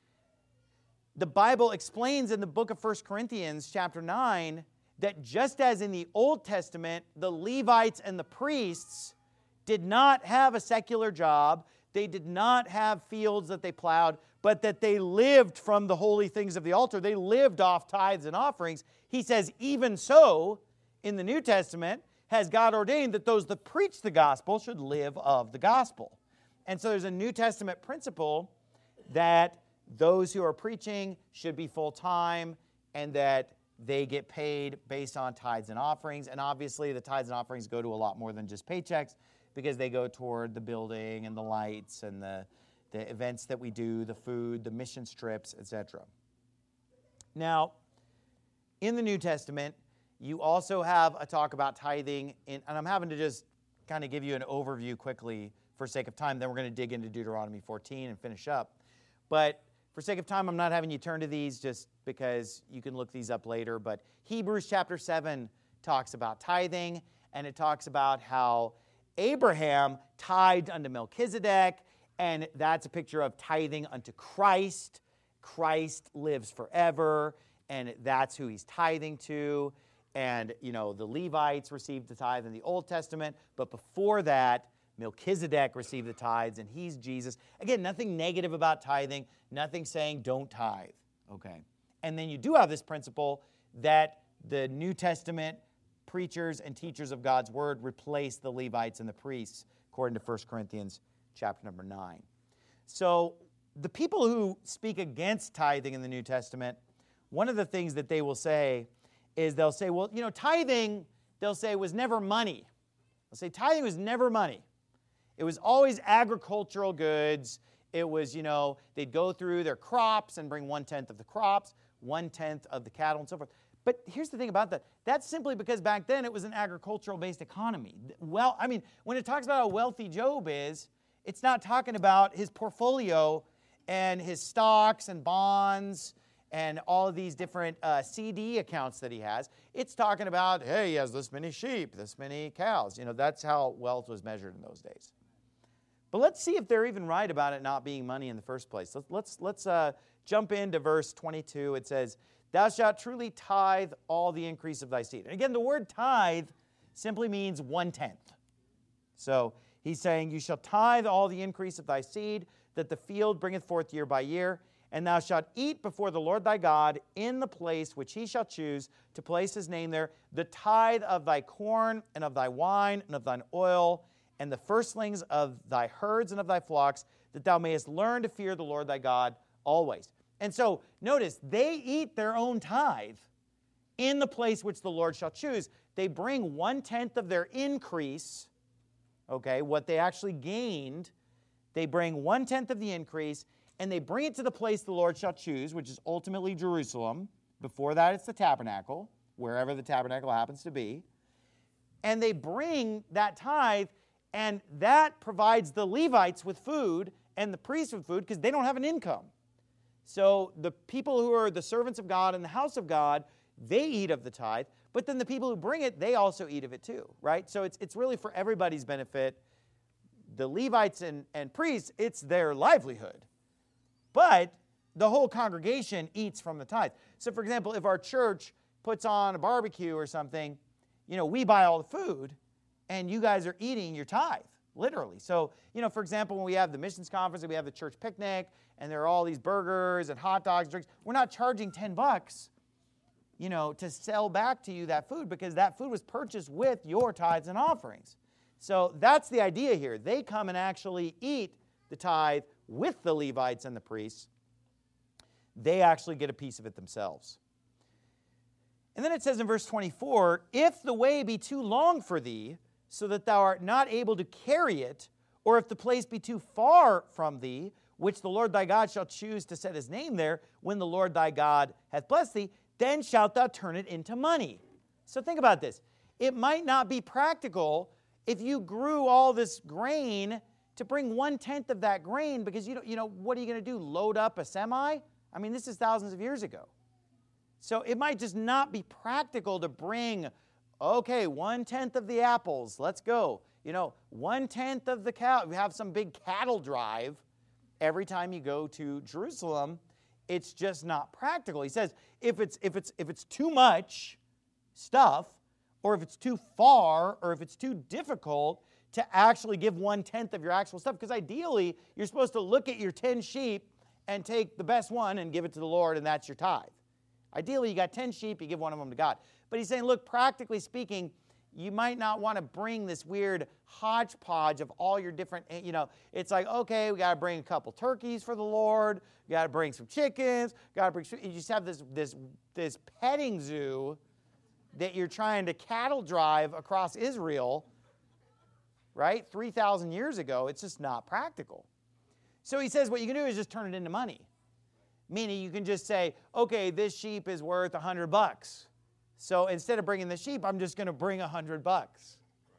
the Bible explains in the book of First Corinthians chapter nine that just as in the Old Testament, the Levites and the priests did not have a secular job, they did not have fields that they plowed, but that they lived from the holy things of the altar. They lived off tithes and offerings. He says, even so, in the New Testament, has God ordained that those that preach the gospel should live of the gospel. And so there's a New Testament principle that those who are preaching should be full-time and that they get paid based on tithes and offerings. And obviously the tithes and offerings go to a lot more than just paychecks because they go toward the building and the lights and the, the events that we do, the food, the mission trips, et cetera. Now, in the New Testament, you also have a talk about tithing, in, and I'm having to just kind of give you an overview quickly for sake of time. Then we're going to dig into Deuteronomy fourteen and finish up. But for sake of time, I'm not having you turn to these just because you can look these up later. But Hebrews chapter seven talks about tithing. and it talks about how Abraham tithed unto Melchizedek, and that's a picture of tithing unto Christ. Christ lives forever, and that's who he's tithing to. And, you know, the Levites received the tithe in the Old Testament, but before that, Melchizedek received the tithes, and he's Jesus. Again, nothing negative about tithing, nothing saying don't tithe, okay? And then you do have this principle that the New Testament preachers and teachers of God's word replace the Levites and the priests, according to First Corinthians chapter number nine. So the people who speak against tithing in the New Testament, one of the things that they will say is they'll say, well, you know, tithing, they'll say, was never money. They'll say tithing was never money. It was always agricultural goods. It was, you know, they'd go through their crops and bring one-tenth of the crops, one-tenth of the cattle, and so forth. But here's the thing about that. That's simply because back then it was an agricultural-based economy. Well, I mean, when it talks about how wealthy Job is, it's not talking about his portfolio and his stocks and bonds and all of these different uh, C D accounts that he has. It's talking about, hey, he has this many sheep, this many cows. You know, that's how wealth was measured in those days. But let's see if they're even right about it not being money in the first place. Let's, let's, let's uh, jump into verse twenty-two. It says, thou shalt truly tithe all the increase of thy seed. And again, the word tithe simply means one-tenth. So he's saying, you shall tithe all the increase of thy seed, that the field bringeth forth year by year. And thou shalt eat before the Lord thy God in the place which he shall choose to place his name there, the tithe of thy corn and of thy wine and of thine oil, and the firstlings of thy herds and of thy flocks, that thou mayest learn to fear the Lord thy God always. And so, notice, they eat their own tithe in the place which the Lord shall choose. They bring one-tenth of their increase, okay, what they actually gained. They bring one-tenth of the increase, and they bring it to the place the Lord shall choose, which is ultimately Jerusalem. Before that, it's the tabernacle, wherever the tabernacle happens to be. And they bring that tithe, and that provides the Levites with food and the priests with food because they don't have an income. So the people who are the servants of God in the house of God, they eat of the tithe, but then the people who bring it, they also eat of it too, right? So it's, it's really for everybody's benefit. The Levites and, and priests, it's their livelihood. But the whole congregation eats from the tithe. So for example, if our church puts on a barbecue or something, you know, we buy all the food, and you guys are eating your tithe, literally. So, you know, for example, when we have the missions conference and we have the church picnic, and there are all these burgers and hot dogs, drinks, we're not charging ten bucks, you know, to sell back to you that food because that food was purchased with your tithes and offerings. So that's the idea here. They come and actually eat the tithe with the Levites and the priests. They actually get a piece of it themselves. And then it says in verse twenty-four, if the way be too long for thee, so that thou art not able to carry it, or if the place be too far from thee, which the Lord thy God shall choose to set his name there, when the Lord thy God hath blessed thee, then shalt thou turn it into money. So think about this. It might not be practical if you grew all this grain to bring one-tenth of that grain, because you know, you know what are you going to do, load up a semi? I mean, this is thousands of years ago. So it might just not be practical to bring, okay, one-tenth of the apples, let's go. You know, one-tenth of the cow. We have some big cattle drive every time you go to Jerusalem. It's just not practical. He says, if it's, if it's, if it's too much stuff, or if it's too far, or if it's too difficult to actually give one-tenth of your actual stuff, because ideally, you're supposed to look at your ten sheep and take the best one and give it to the Lord, and that's your tithe. Ideally, you got ten sheep, you give one of them to God. But he's saying, look, practically speaking, you might not want to bring this weird hodgepodge of all your different, you know, it's like, okay, we got to bring a couple turkeys for the Lord, we got to bring some chickens, got to bring, you just have this, this, this petting zoo that you're trying to cattle drive across Israel, right, three thousand years ago. It's just not practical. So he says what you can do is just turn it into money. Meaning you can just say, okay, this sheep is worth a hundred bucks. So instead of bringing the sheep, I'm just going to bring a hundred bucks.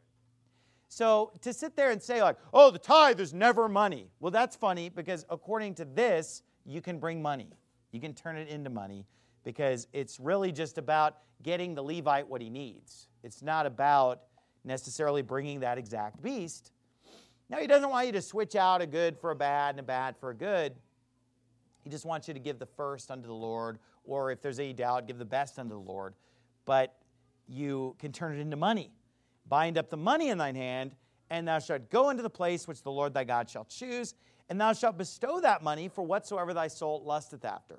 So to sit there and say like, oh, the tithe is never money. Well, that's funny because according to this, you can bring money. You can turn it into money because it's really just about getting the Levite what he needs. It's not about necessarily bringing that exact beast. Now, he doesn't want you to switch out a good for a bad and a bad for a good. He just wants you to give the first unto the Lord, or if there's any doubt, give the best unto the Lord. But you can turn it into money. Bind up the money in thine hand, and thou shalt go into the place which the Lord thy God shall choose, and thou shalt bestow that money for whatsoever thy soul lusteth after.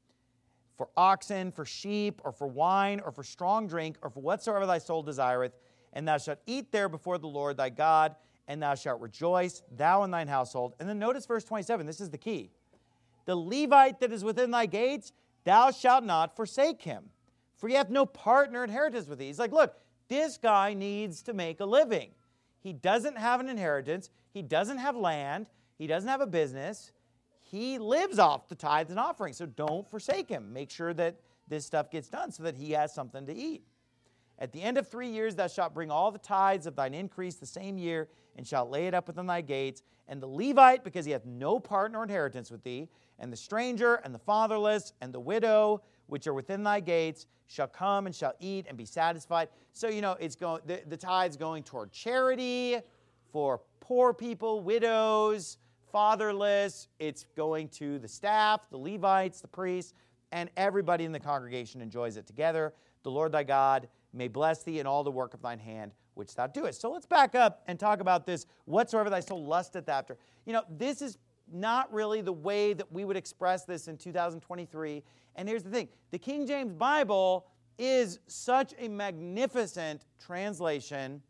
For oxen, for sheep, or for wine, or for strong drink, or for whatsoever thy soul desireth, and thou shalt eat there before the Lord thy God, and thou shalt rejoice, thou and thine household. And then notice verse twenty-seven, this is the key. The Levite that is within thy gates, thou shalt not forsake him, for he hath no part nor inheritance with thee. He's like, look, this guy needs to make a living. He doesn't have an inheritance. He doesn't have land. He doesn't have a business. He lives off the tithes and offerings, so don't forsake him. Make sure that this stuff gets done so that he has something to eat. At the end of three years thou shalt bring all the tithes of thine increase the same year, and shalt lay it up within thy gates. And the Levite, because he hath no part nor inheritance with thee, and the stranger, and the fatherless, and the widow, which are within thy gates, shall come and shall eat and be satisfied. So, you know, it's going the, the tide's going toward charity for poor people, widows, fatherless. It's going to the staff, the Levites, the priests, and everybody in the congregation enjoys it together. The Lord thy God may bless thee in all the work of thine hand, which thou doest. So let's back up and talk about this, whatsoever thy soul lusteth after. You know, this is not really the way that we would express this in two thousand twenty-three. And here's the thing. The King James Bible is such a magnificent translation.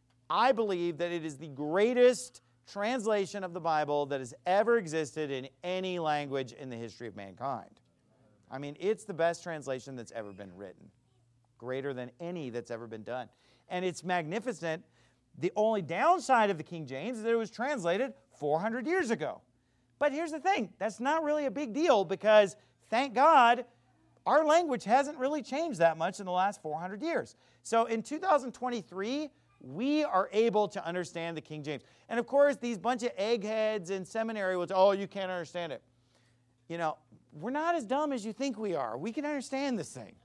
I believe that it is the greatest translation of the Bible that has ever existed in any language in the history of mankind. I mean, it's the best translation that's ever been written. Greater than any that's ever been done. And it's magnificent. The only downside of the King James is that it was translated four hundred years ago. But here's the thing. That's not really a big deal because, thank God, our language hasn't really changed that much in the last four hundred years. So in two thousand twenty-three, we are able to understand the King James. And of course, these bunch of eggheads in seminary will say, oh, you can't understand it. You know, we're not as dumb as you think we are. We can understand this thing.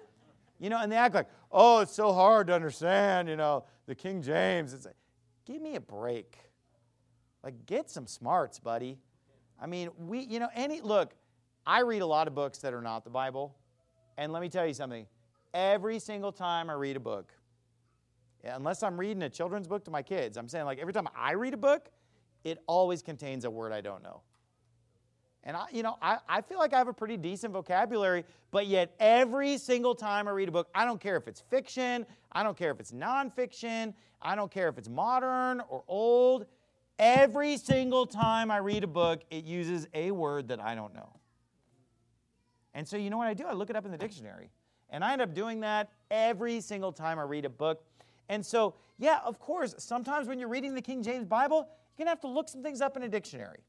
You know, and they act like, oh, it's so hard to understand, you know, the King James. It's like, give me a break. Like, get some smarts, buddy. I mean, we, you know, any, look, I read a lot of books that are not the Bible. And let me tell you something. Every single time I read a book, unless I'm reading a children's book to my kids, I'm saying, like, every time I read a book, it always contains a word I don't know. And, I, you know, I, I feel like I have a pretty decent vocabulary, but yet every single time I read a book, I don't care if it's fiction, I don't care if it's nonfiction, I don't care if it's modern or old. Every single time I read a book, it uses a word that I don't know. And so you know what I do? I look it up in the dictionary. And I end up doing that every single time I read a book. And so, yeah, of course, sometimes when you're reading the King James Bible, you're going to have to look some things up in a dictionary.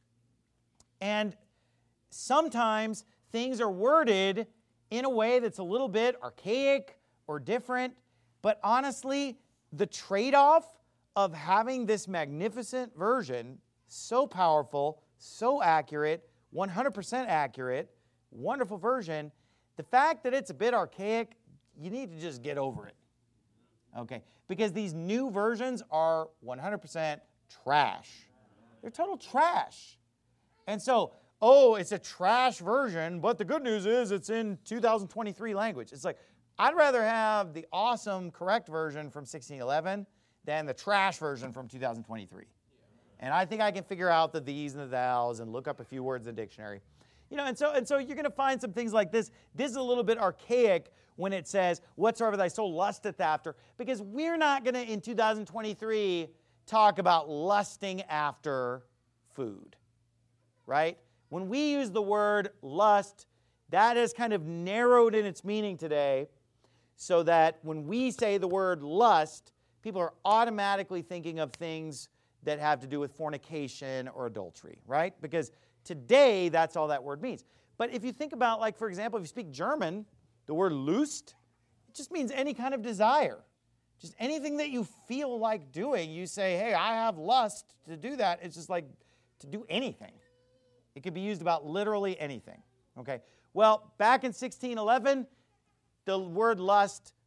And sometimes things are worded in a way that's a little bit archaic or different. But honestly, the trade-off of having this magnificent version, so powerful, so accurate, one hundred percent accurate, wonderful version, the fact that it's a bit archaic, you need to just get over it. Okay? Because these new versions are one hundred percent trash. They're total trash. And so, oh, it's a trash version, but the good news is it's in two thousand twenty-three language. It's like, I'd rather have the awesome, correct version from sixteen eleven than the trash version from two thousand twenty-three. And I think I can figure out the these and the thous and look up a few words in the dictionary. You know, and so, and so you're going to find some things like this. This is a little bit archaic when it says, whatsoever thy soul lusteth after, because we're not going to, in two thousand twenty-three, talk about lusting after food. Right? When we use the word lust, that is kind of narrowed in its meaning today so that when we say the word lust, people are automatically thinking of things that have to do with fornication or adultery, right? Because today, that's all that word means. But if you think about, like, for example, if you speak German, the word Lust, it just means any kind of desire. Just anything that you feel like doing, you say, hey, I have lust to do that. It's just like to do anything. It could be used about literally anything, okay? Well, back in sixteen eleven, the word lust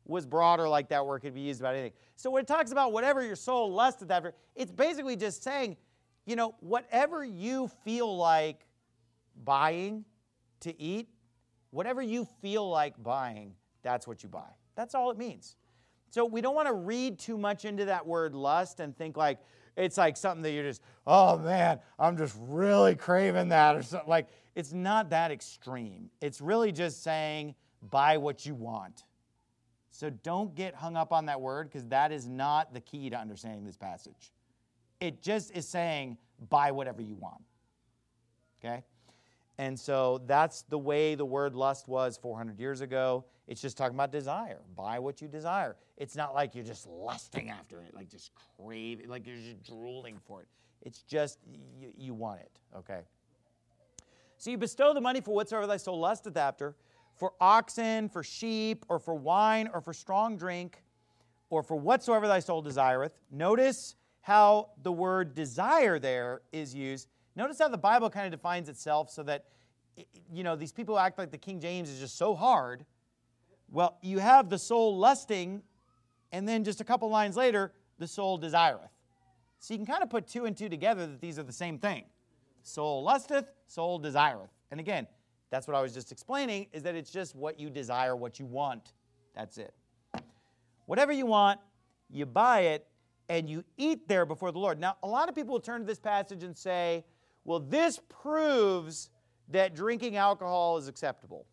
was broader like that where it could be used about anything. So when it talks about whatever your soul lusteth after, it's basically just saying, you know, whatever you feel like buying to eat, whatever you feel like buying, that's what you buy. That's all it means. So we don't want to read too much into that word lust and think like it's like something that you're just, oh man, I'm just really craving that or something. Like, it's not that extreme. It's really just saying buy what you want. So don't get hung up on that word because that is not the key to understanding this passage. It just is saying buy whatever you want. Okay? And so that's the way the word lust was four hundred years ago. It's just talking about desire. Buy what you desire. It's not like you're just lusting after it, like just craving, like you're just drooling for it. It's just you, you want it, okay? So you bestow the money for whatsoever thy soul lusteth after, for oxen, for sheep, or for wine, or for strong drink, or for whatsoever thy soul desireth. Notice how the word desire there is used. Notice how the Bible kind of defines itself so that, you know, these people act like the King James is just so hard. Well, you have the soul lusting, and then just a couple lines later, the soul desireth. So you can kind of put two and two together that these are the same thing. Soul lusteth, soul desireth. And again, that's what I was just explaining, is that it's just what you desire, what you want. That's it. Whatever you want, you buy it, and you eat there before the Lord. Now, a lot of people will turn to this passage and say, well, this proves that drinking alcohol is acceptable.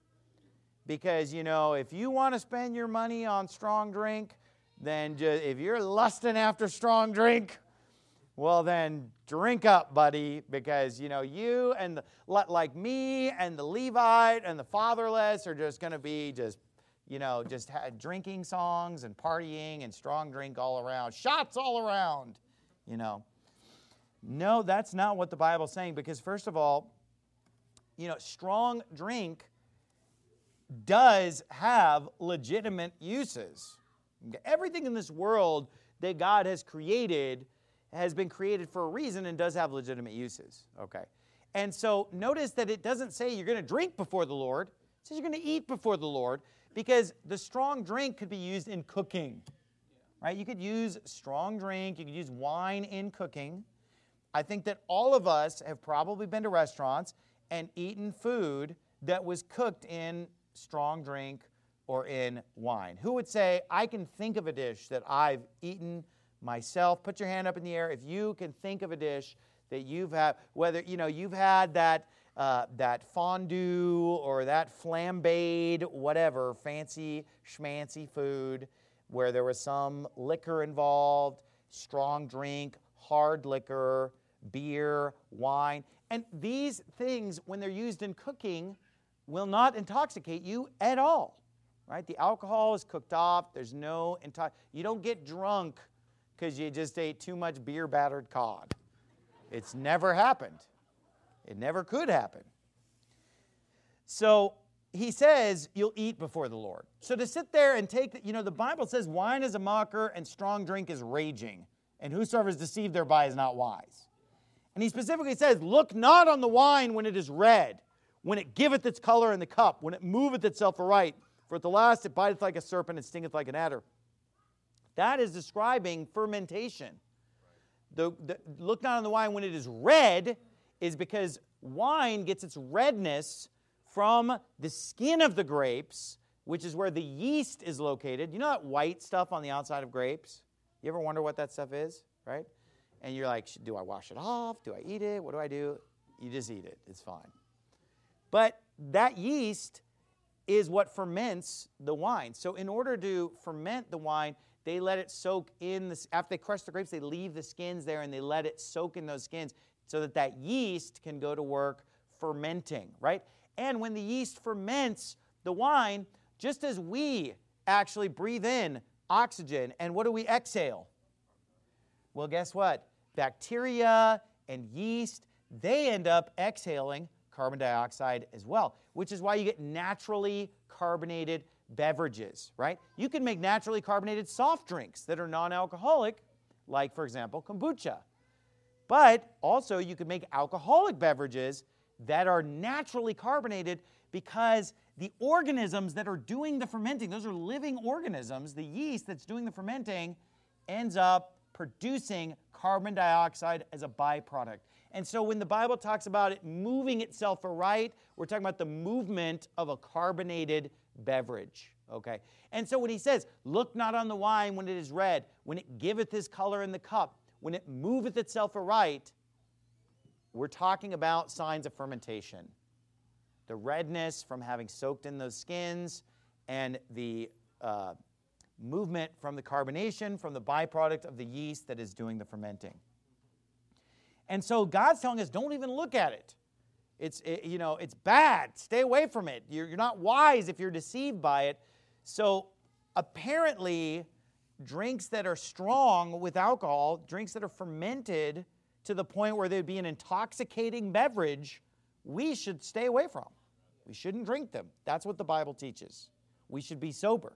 Because, you know, if you want to spend your money on strong drink, then just, if you're lusting after strong drink, well, then drink up, buddy, because, you know, you and, the, like me and the Levite and the fatherless are just going to be just, you know, just ha- drinking songs and partying and strong drink all around, shots all around, you know. No, that's not what the Bible's saying, because first of all, you know, strong drink does have legitimate uses. Everything in this world that God has created has been created for a reason and does have legitimate uses. Okay. And so notice that it doesn't say you're going to drink before the Lord. It says you're going to eat before the Lord, because the strong drink could be used in cooking. Right? You could use strong drink, you could use wine in cooking. I think that all of us have probably been to restaurants and eaten food that was cooked in strong drink or in wine. Who would say, I can think of a dish that I've eaten myself? Put your hand up in the air if you can think of a dish that you've had, whether, you know, you've had that uh, that fondue or that flambéed, whatever, fancy schmancy food where there was some liquor involved, strong drink, hard liquor, beer, wine. And these things, when they're used in cooking, will not intoxicate you at all. Right? The alcohol is cooked off. There's no intox. You don't get drunk because you just ate too much beer-battered cod. It's never happened. It never could happen. So he says you'll eat before the Lord. So to sit there and take, the, you know, the Bible says wine is a mocker and strong drink is raging, and whosoever is deceived thereby is not wise. And he specifically says, look not on the wine when it is red, when it giveth its color in the cup, when it moveth itself aright. For at the last it biteth like a serpent, and stingeth like an adder. That is describing fermentation. The, the, look not on the wine when it is red is because wine gets its redness from the skin of the grapes, which is where the yeast is located. You know that white stuff on the outside of grapes? You ever wonder what that stuff is, right? And you're like, do I wash it off? Do I eat it? What do I do? You just eat it. It's fine. But that yeast is what ferments the wine. So in order to ferment the wine, they let it soak in, the, after they crush the grapes, they leave the skins there and they let it soak in those skins so that that yeast can go to work fermenting, right? And when the yeast ferments the wine, just as we actually breathe in oxygen, and what do we exhale? Well, guess what? Bacteria and yeast, they end up exhaling carbon dioxide as well, which is why you get naturally carbonated beverages, right? You can make naturally carbonated soft drinks that are non-alcoholic, like, for example, kombucha. But also you can make alcoholic beverages that are naturally carbonated because the organisms that are doing the fermenting, those are living organisms, the yeast that's doing the fermenting ends up producing carbon dioxide as a byproduct. And so when the Bible talks about it moving itself aright, we're talking about the movement of a carbonated beverage. Okay? And so when he says, look not on the wine when it is red, when it giveth his color in the cup, when it moveth itself aright, we're talking about signs of fermentation. The redness from having soaked in those skins, and the uh, movement from the carbonation, from the byproduct of the yeast that is doing the fermenting. And so God's telling us, don't even look at it. It's, it, you know, it's bad. Stay away from it. You're, you're not wise if you're deceived by it. So apparently, drinks that are strong with alcohol, drinks that are fermented to the point where they'd be an intoxicating beverage, we should stay away from. We shouldn't drink them. That's what the Bible teaches. We should be sober.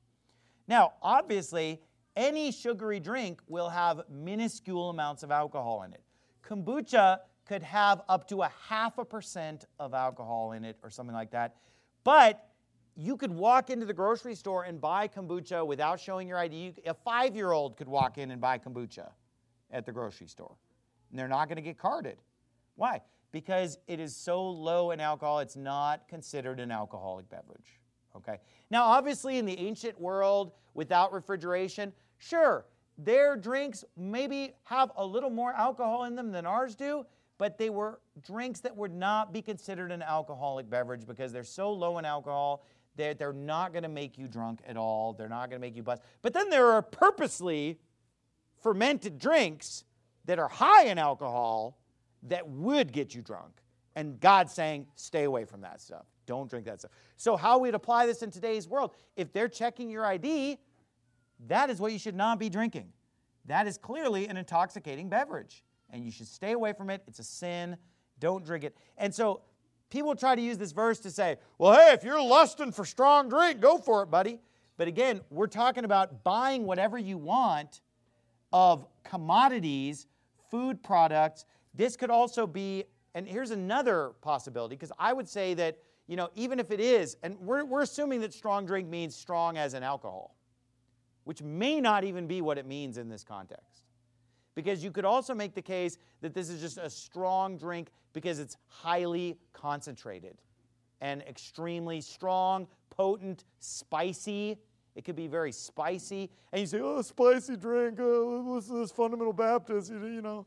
Now, obviously, any sugary drink will have minuscule amounts of alcohol in it. Kombucha could have up to a half a percent of alcohol in it or something like that. But you could walk into the grocery store and buy kombucha without showing your I D. A five-year-old could walk in and buy kombucha at the grocery store. And they're not going to get carded. Why? Because it is so low in alcohol, it's not considered an alcoholic beverage. Okay? Now, obviously, in the ancient world, without refrigeration, sure, their drinks maybe have a little more alcohol in them than ours do, but they were drinks that would not be considered an alcoholic beverage because they're so low in alcohol that they're not going to make you drunk at all. They're not going to make you buzz. But then there are purposely fermented drinks that are high in alcohol that would get you drunk. And God's saying, stay away from that stuff. Don't drink that stuff. So how we'd apply this in today's world, if they're checking your I D, that is what you should not be drinking. That is clearly an intoxicating beverage. And you should stay away from it. It's a sin. Don't drink it. And so people try to use this verse to say, well, hey, if you're lusting for strong drink, go for it, buddy. But again, we're talking about buying whatever you want of commodities, food products. This could also be, and here's another possibility, because I would say that, you know, even if it is, and we're, we're assuming that strong drink means strong as in alcohol, which may not even be what it means in this context. Because you could also make the case that this is just a strong drink because it's highly concentrated and extremely strong, potent, spicy. It could be very spicy. And you say, oh, spicy drink, oh, listen to this fundamental Baptist, you know.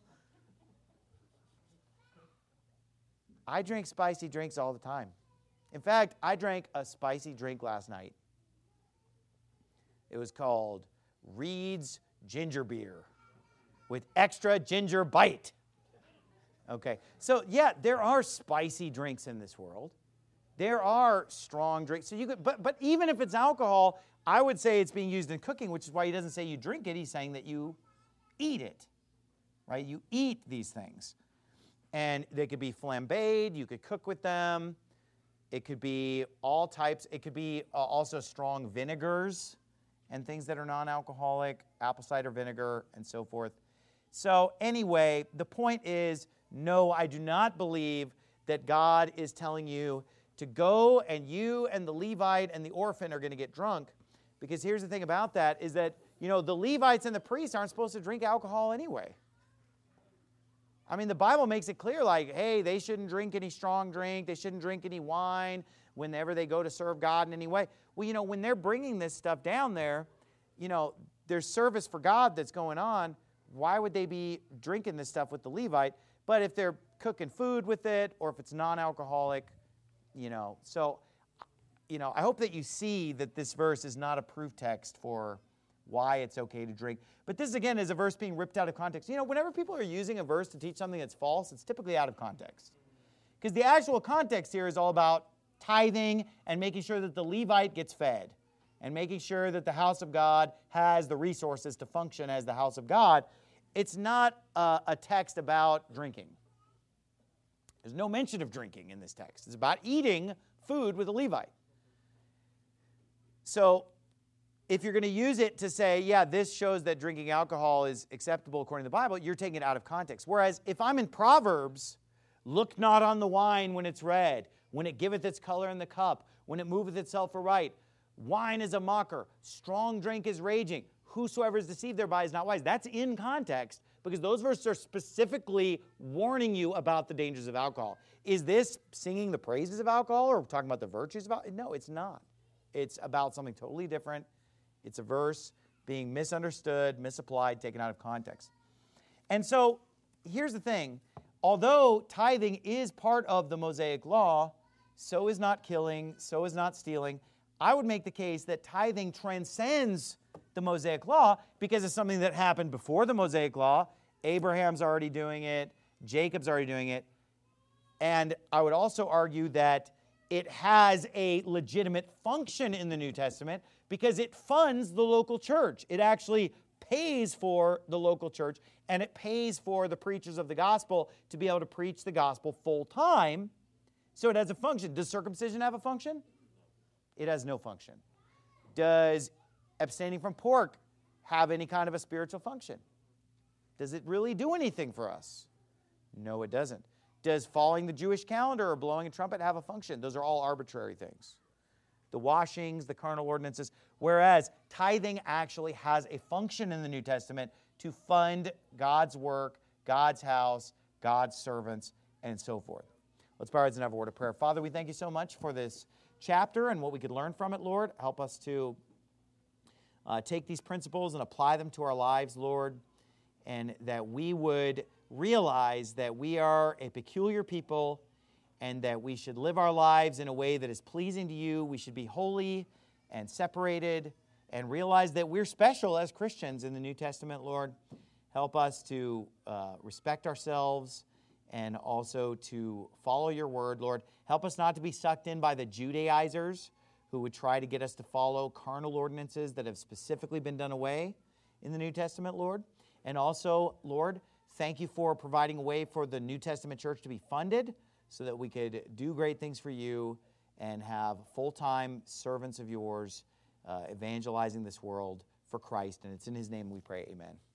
I drink spicy drinks all the time. In fact, I drank a spicy drink last night. It was called Reed's Ginger Beer with extra ginger bite. Okay, so yeah, there are spicy drinks in this world. There are strong drinks. So you could, but but even if it's alcohol, I would say it's being used in cooking, which is why he doesn't say you drink it. He's saying that you eat it, right? You eat these things. And they could be flambéed. You could cook with them. It could be all types. It could be uh, also strong vinegars and things that are non-alcoholic, apple cider vinegar, and so forth. So anyway, the point is, no, I do not believe that God is telling you to go and you and the Levite and the orphan are going to get drunk. Because here's the thing about that is that, you know, the Levites and the priests aren't supposed to drink alcohol anyway. I mean, the Bible makes it clear, like, hey, they shouldn't drink any strong drink. They shouldn't drink any wine whenever they go to serve God in any way. Well, you know, when they're bringing this stuff down there, you know, there's service for God that's going on. Why would they be drinking this stuff with the Levite? But if they're cooking food with it or if it's non-alcoholic, you know. So, you know, I hope that you see that this verse is not a proof text for why it's okay to drink. But this, again, is a verse being ripped out of context. You know, whenever people are using a verse to teach something that's false, it's typically out of context. Because the actual context here is all about tithing and making sure that the Levite gets fed and making sure that the house of God has the resources to function as the house of God. It's not a, a text about drinking. There's no mention of drinking in this text. It's about eating food with a Levite. So if you're going to use it to say, yeah, this shows that drinking alcohol is acceptable according to the Bible, you're taking it out of context. Whereas if I'm in Proverbs Look not on the wine when it's red, when it giveth its color in the cup, when it moveth itself aright. Wine is a mocker, strong drink is raging. Whosoever is deceived thereby is not wise. That's in context, because those verses are specifically warning you about the dangers of alcohol. Is this singing the praises of alcohol or talking about the virtues of alcohol? No, it's not. It's about something totally different. It's a verse being misunderstood, misapplied, taken out of context. And so here's the thing. Although tithing is part of the Mosaic law, so is not killing, so is not stealing. I would make the case that tithing transcends the Mosaic law because it's something that happened before the Mosaic law. Abraham's already doing it. Jacob's already doing it. And I would also argue that it has a legitimate function in the New Testament because it funds the local church. It actually pays for the local church, and it pays for the preachers of the gospel to be able to preach the gospel full time. So it has a function. Does circumcision have a function? It has no function. Does abstaining from pork have any kind of a spiritual function? Does it really do anything for us? No, it doesn't. Does following the Jewish calendar or blowing a trumpet have a function? Those are all arbitrary things. The washings, the carnal ordinances, whereas tithing actually has a function in the New Testament to fund God's work, God's house, God's servants, and so forth. Let's bow our heads and have a word of prayer. Father, we thank you so much for this chapter and what we could learn from it, Lord. Help us to uh, take these principles and apply them to our lives, Lord, and that we would realize that we are a peculiar people and that we should live our lives in a way that is pleasing to you. We should be holy and separated and realize that we're special as Christians in the New Testament, Lord. Help us to uh, respect ourselves and also to follow your word, Lord. Help us not to be sucked in by the Judaizers who would try to get us to follow carnal ordinances that have specifically been done away in the New Testament, Lord. And also, Lord, thank you for providing a way for the New Testament church to be funded so that we could do great things for you and have full-time servants of yours uh, evangelizing this world for Christ. And it's in his name we pray, amen.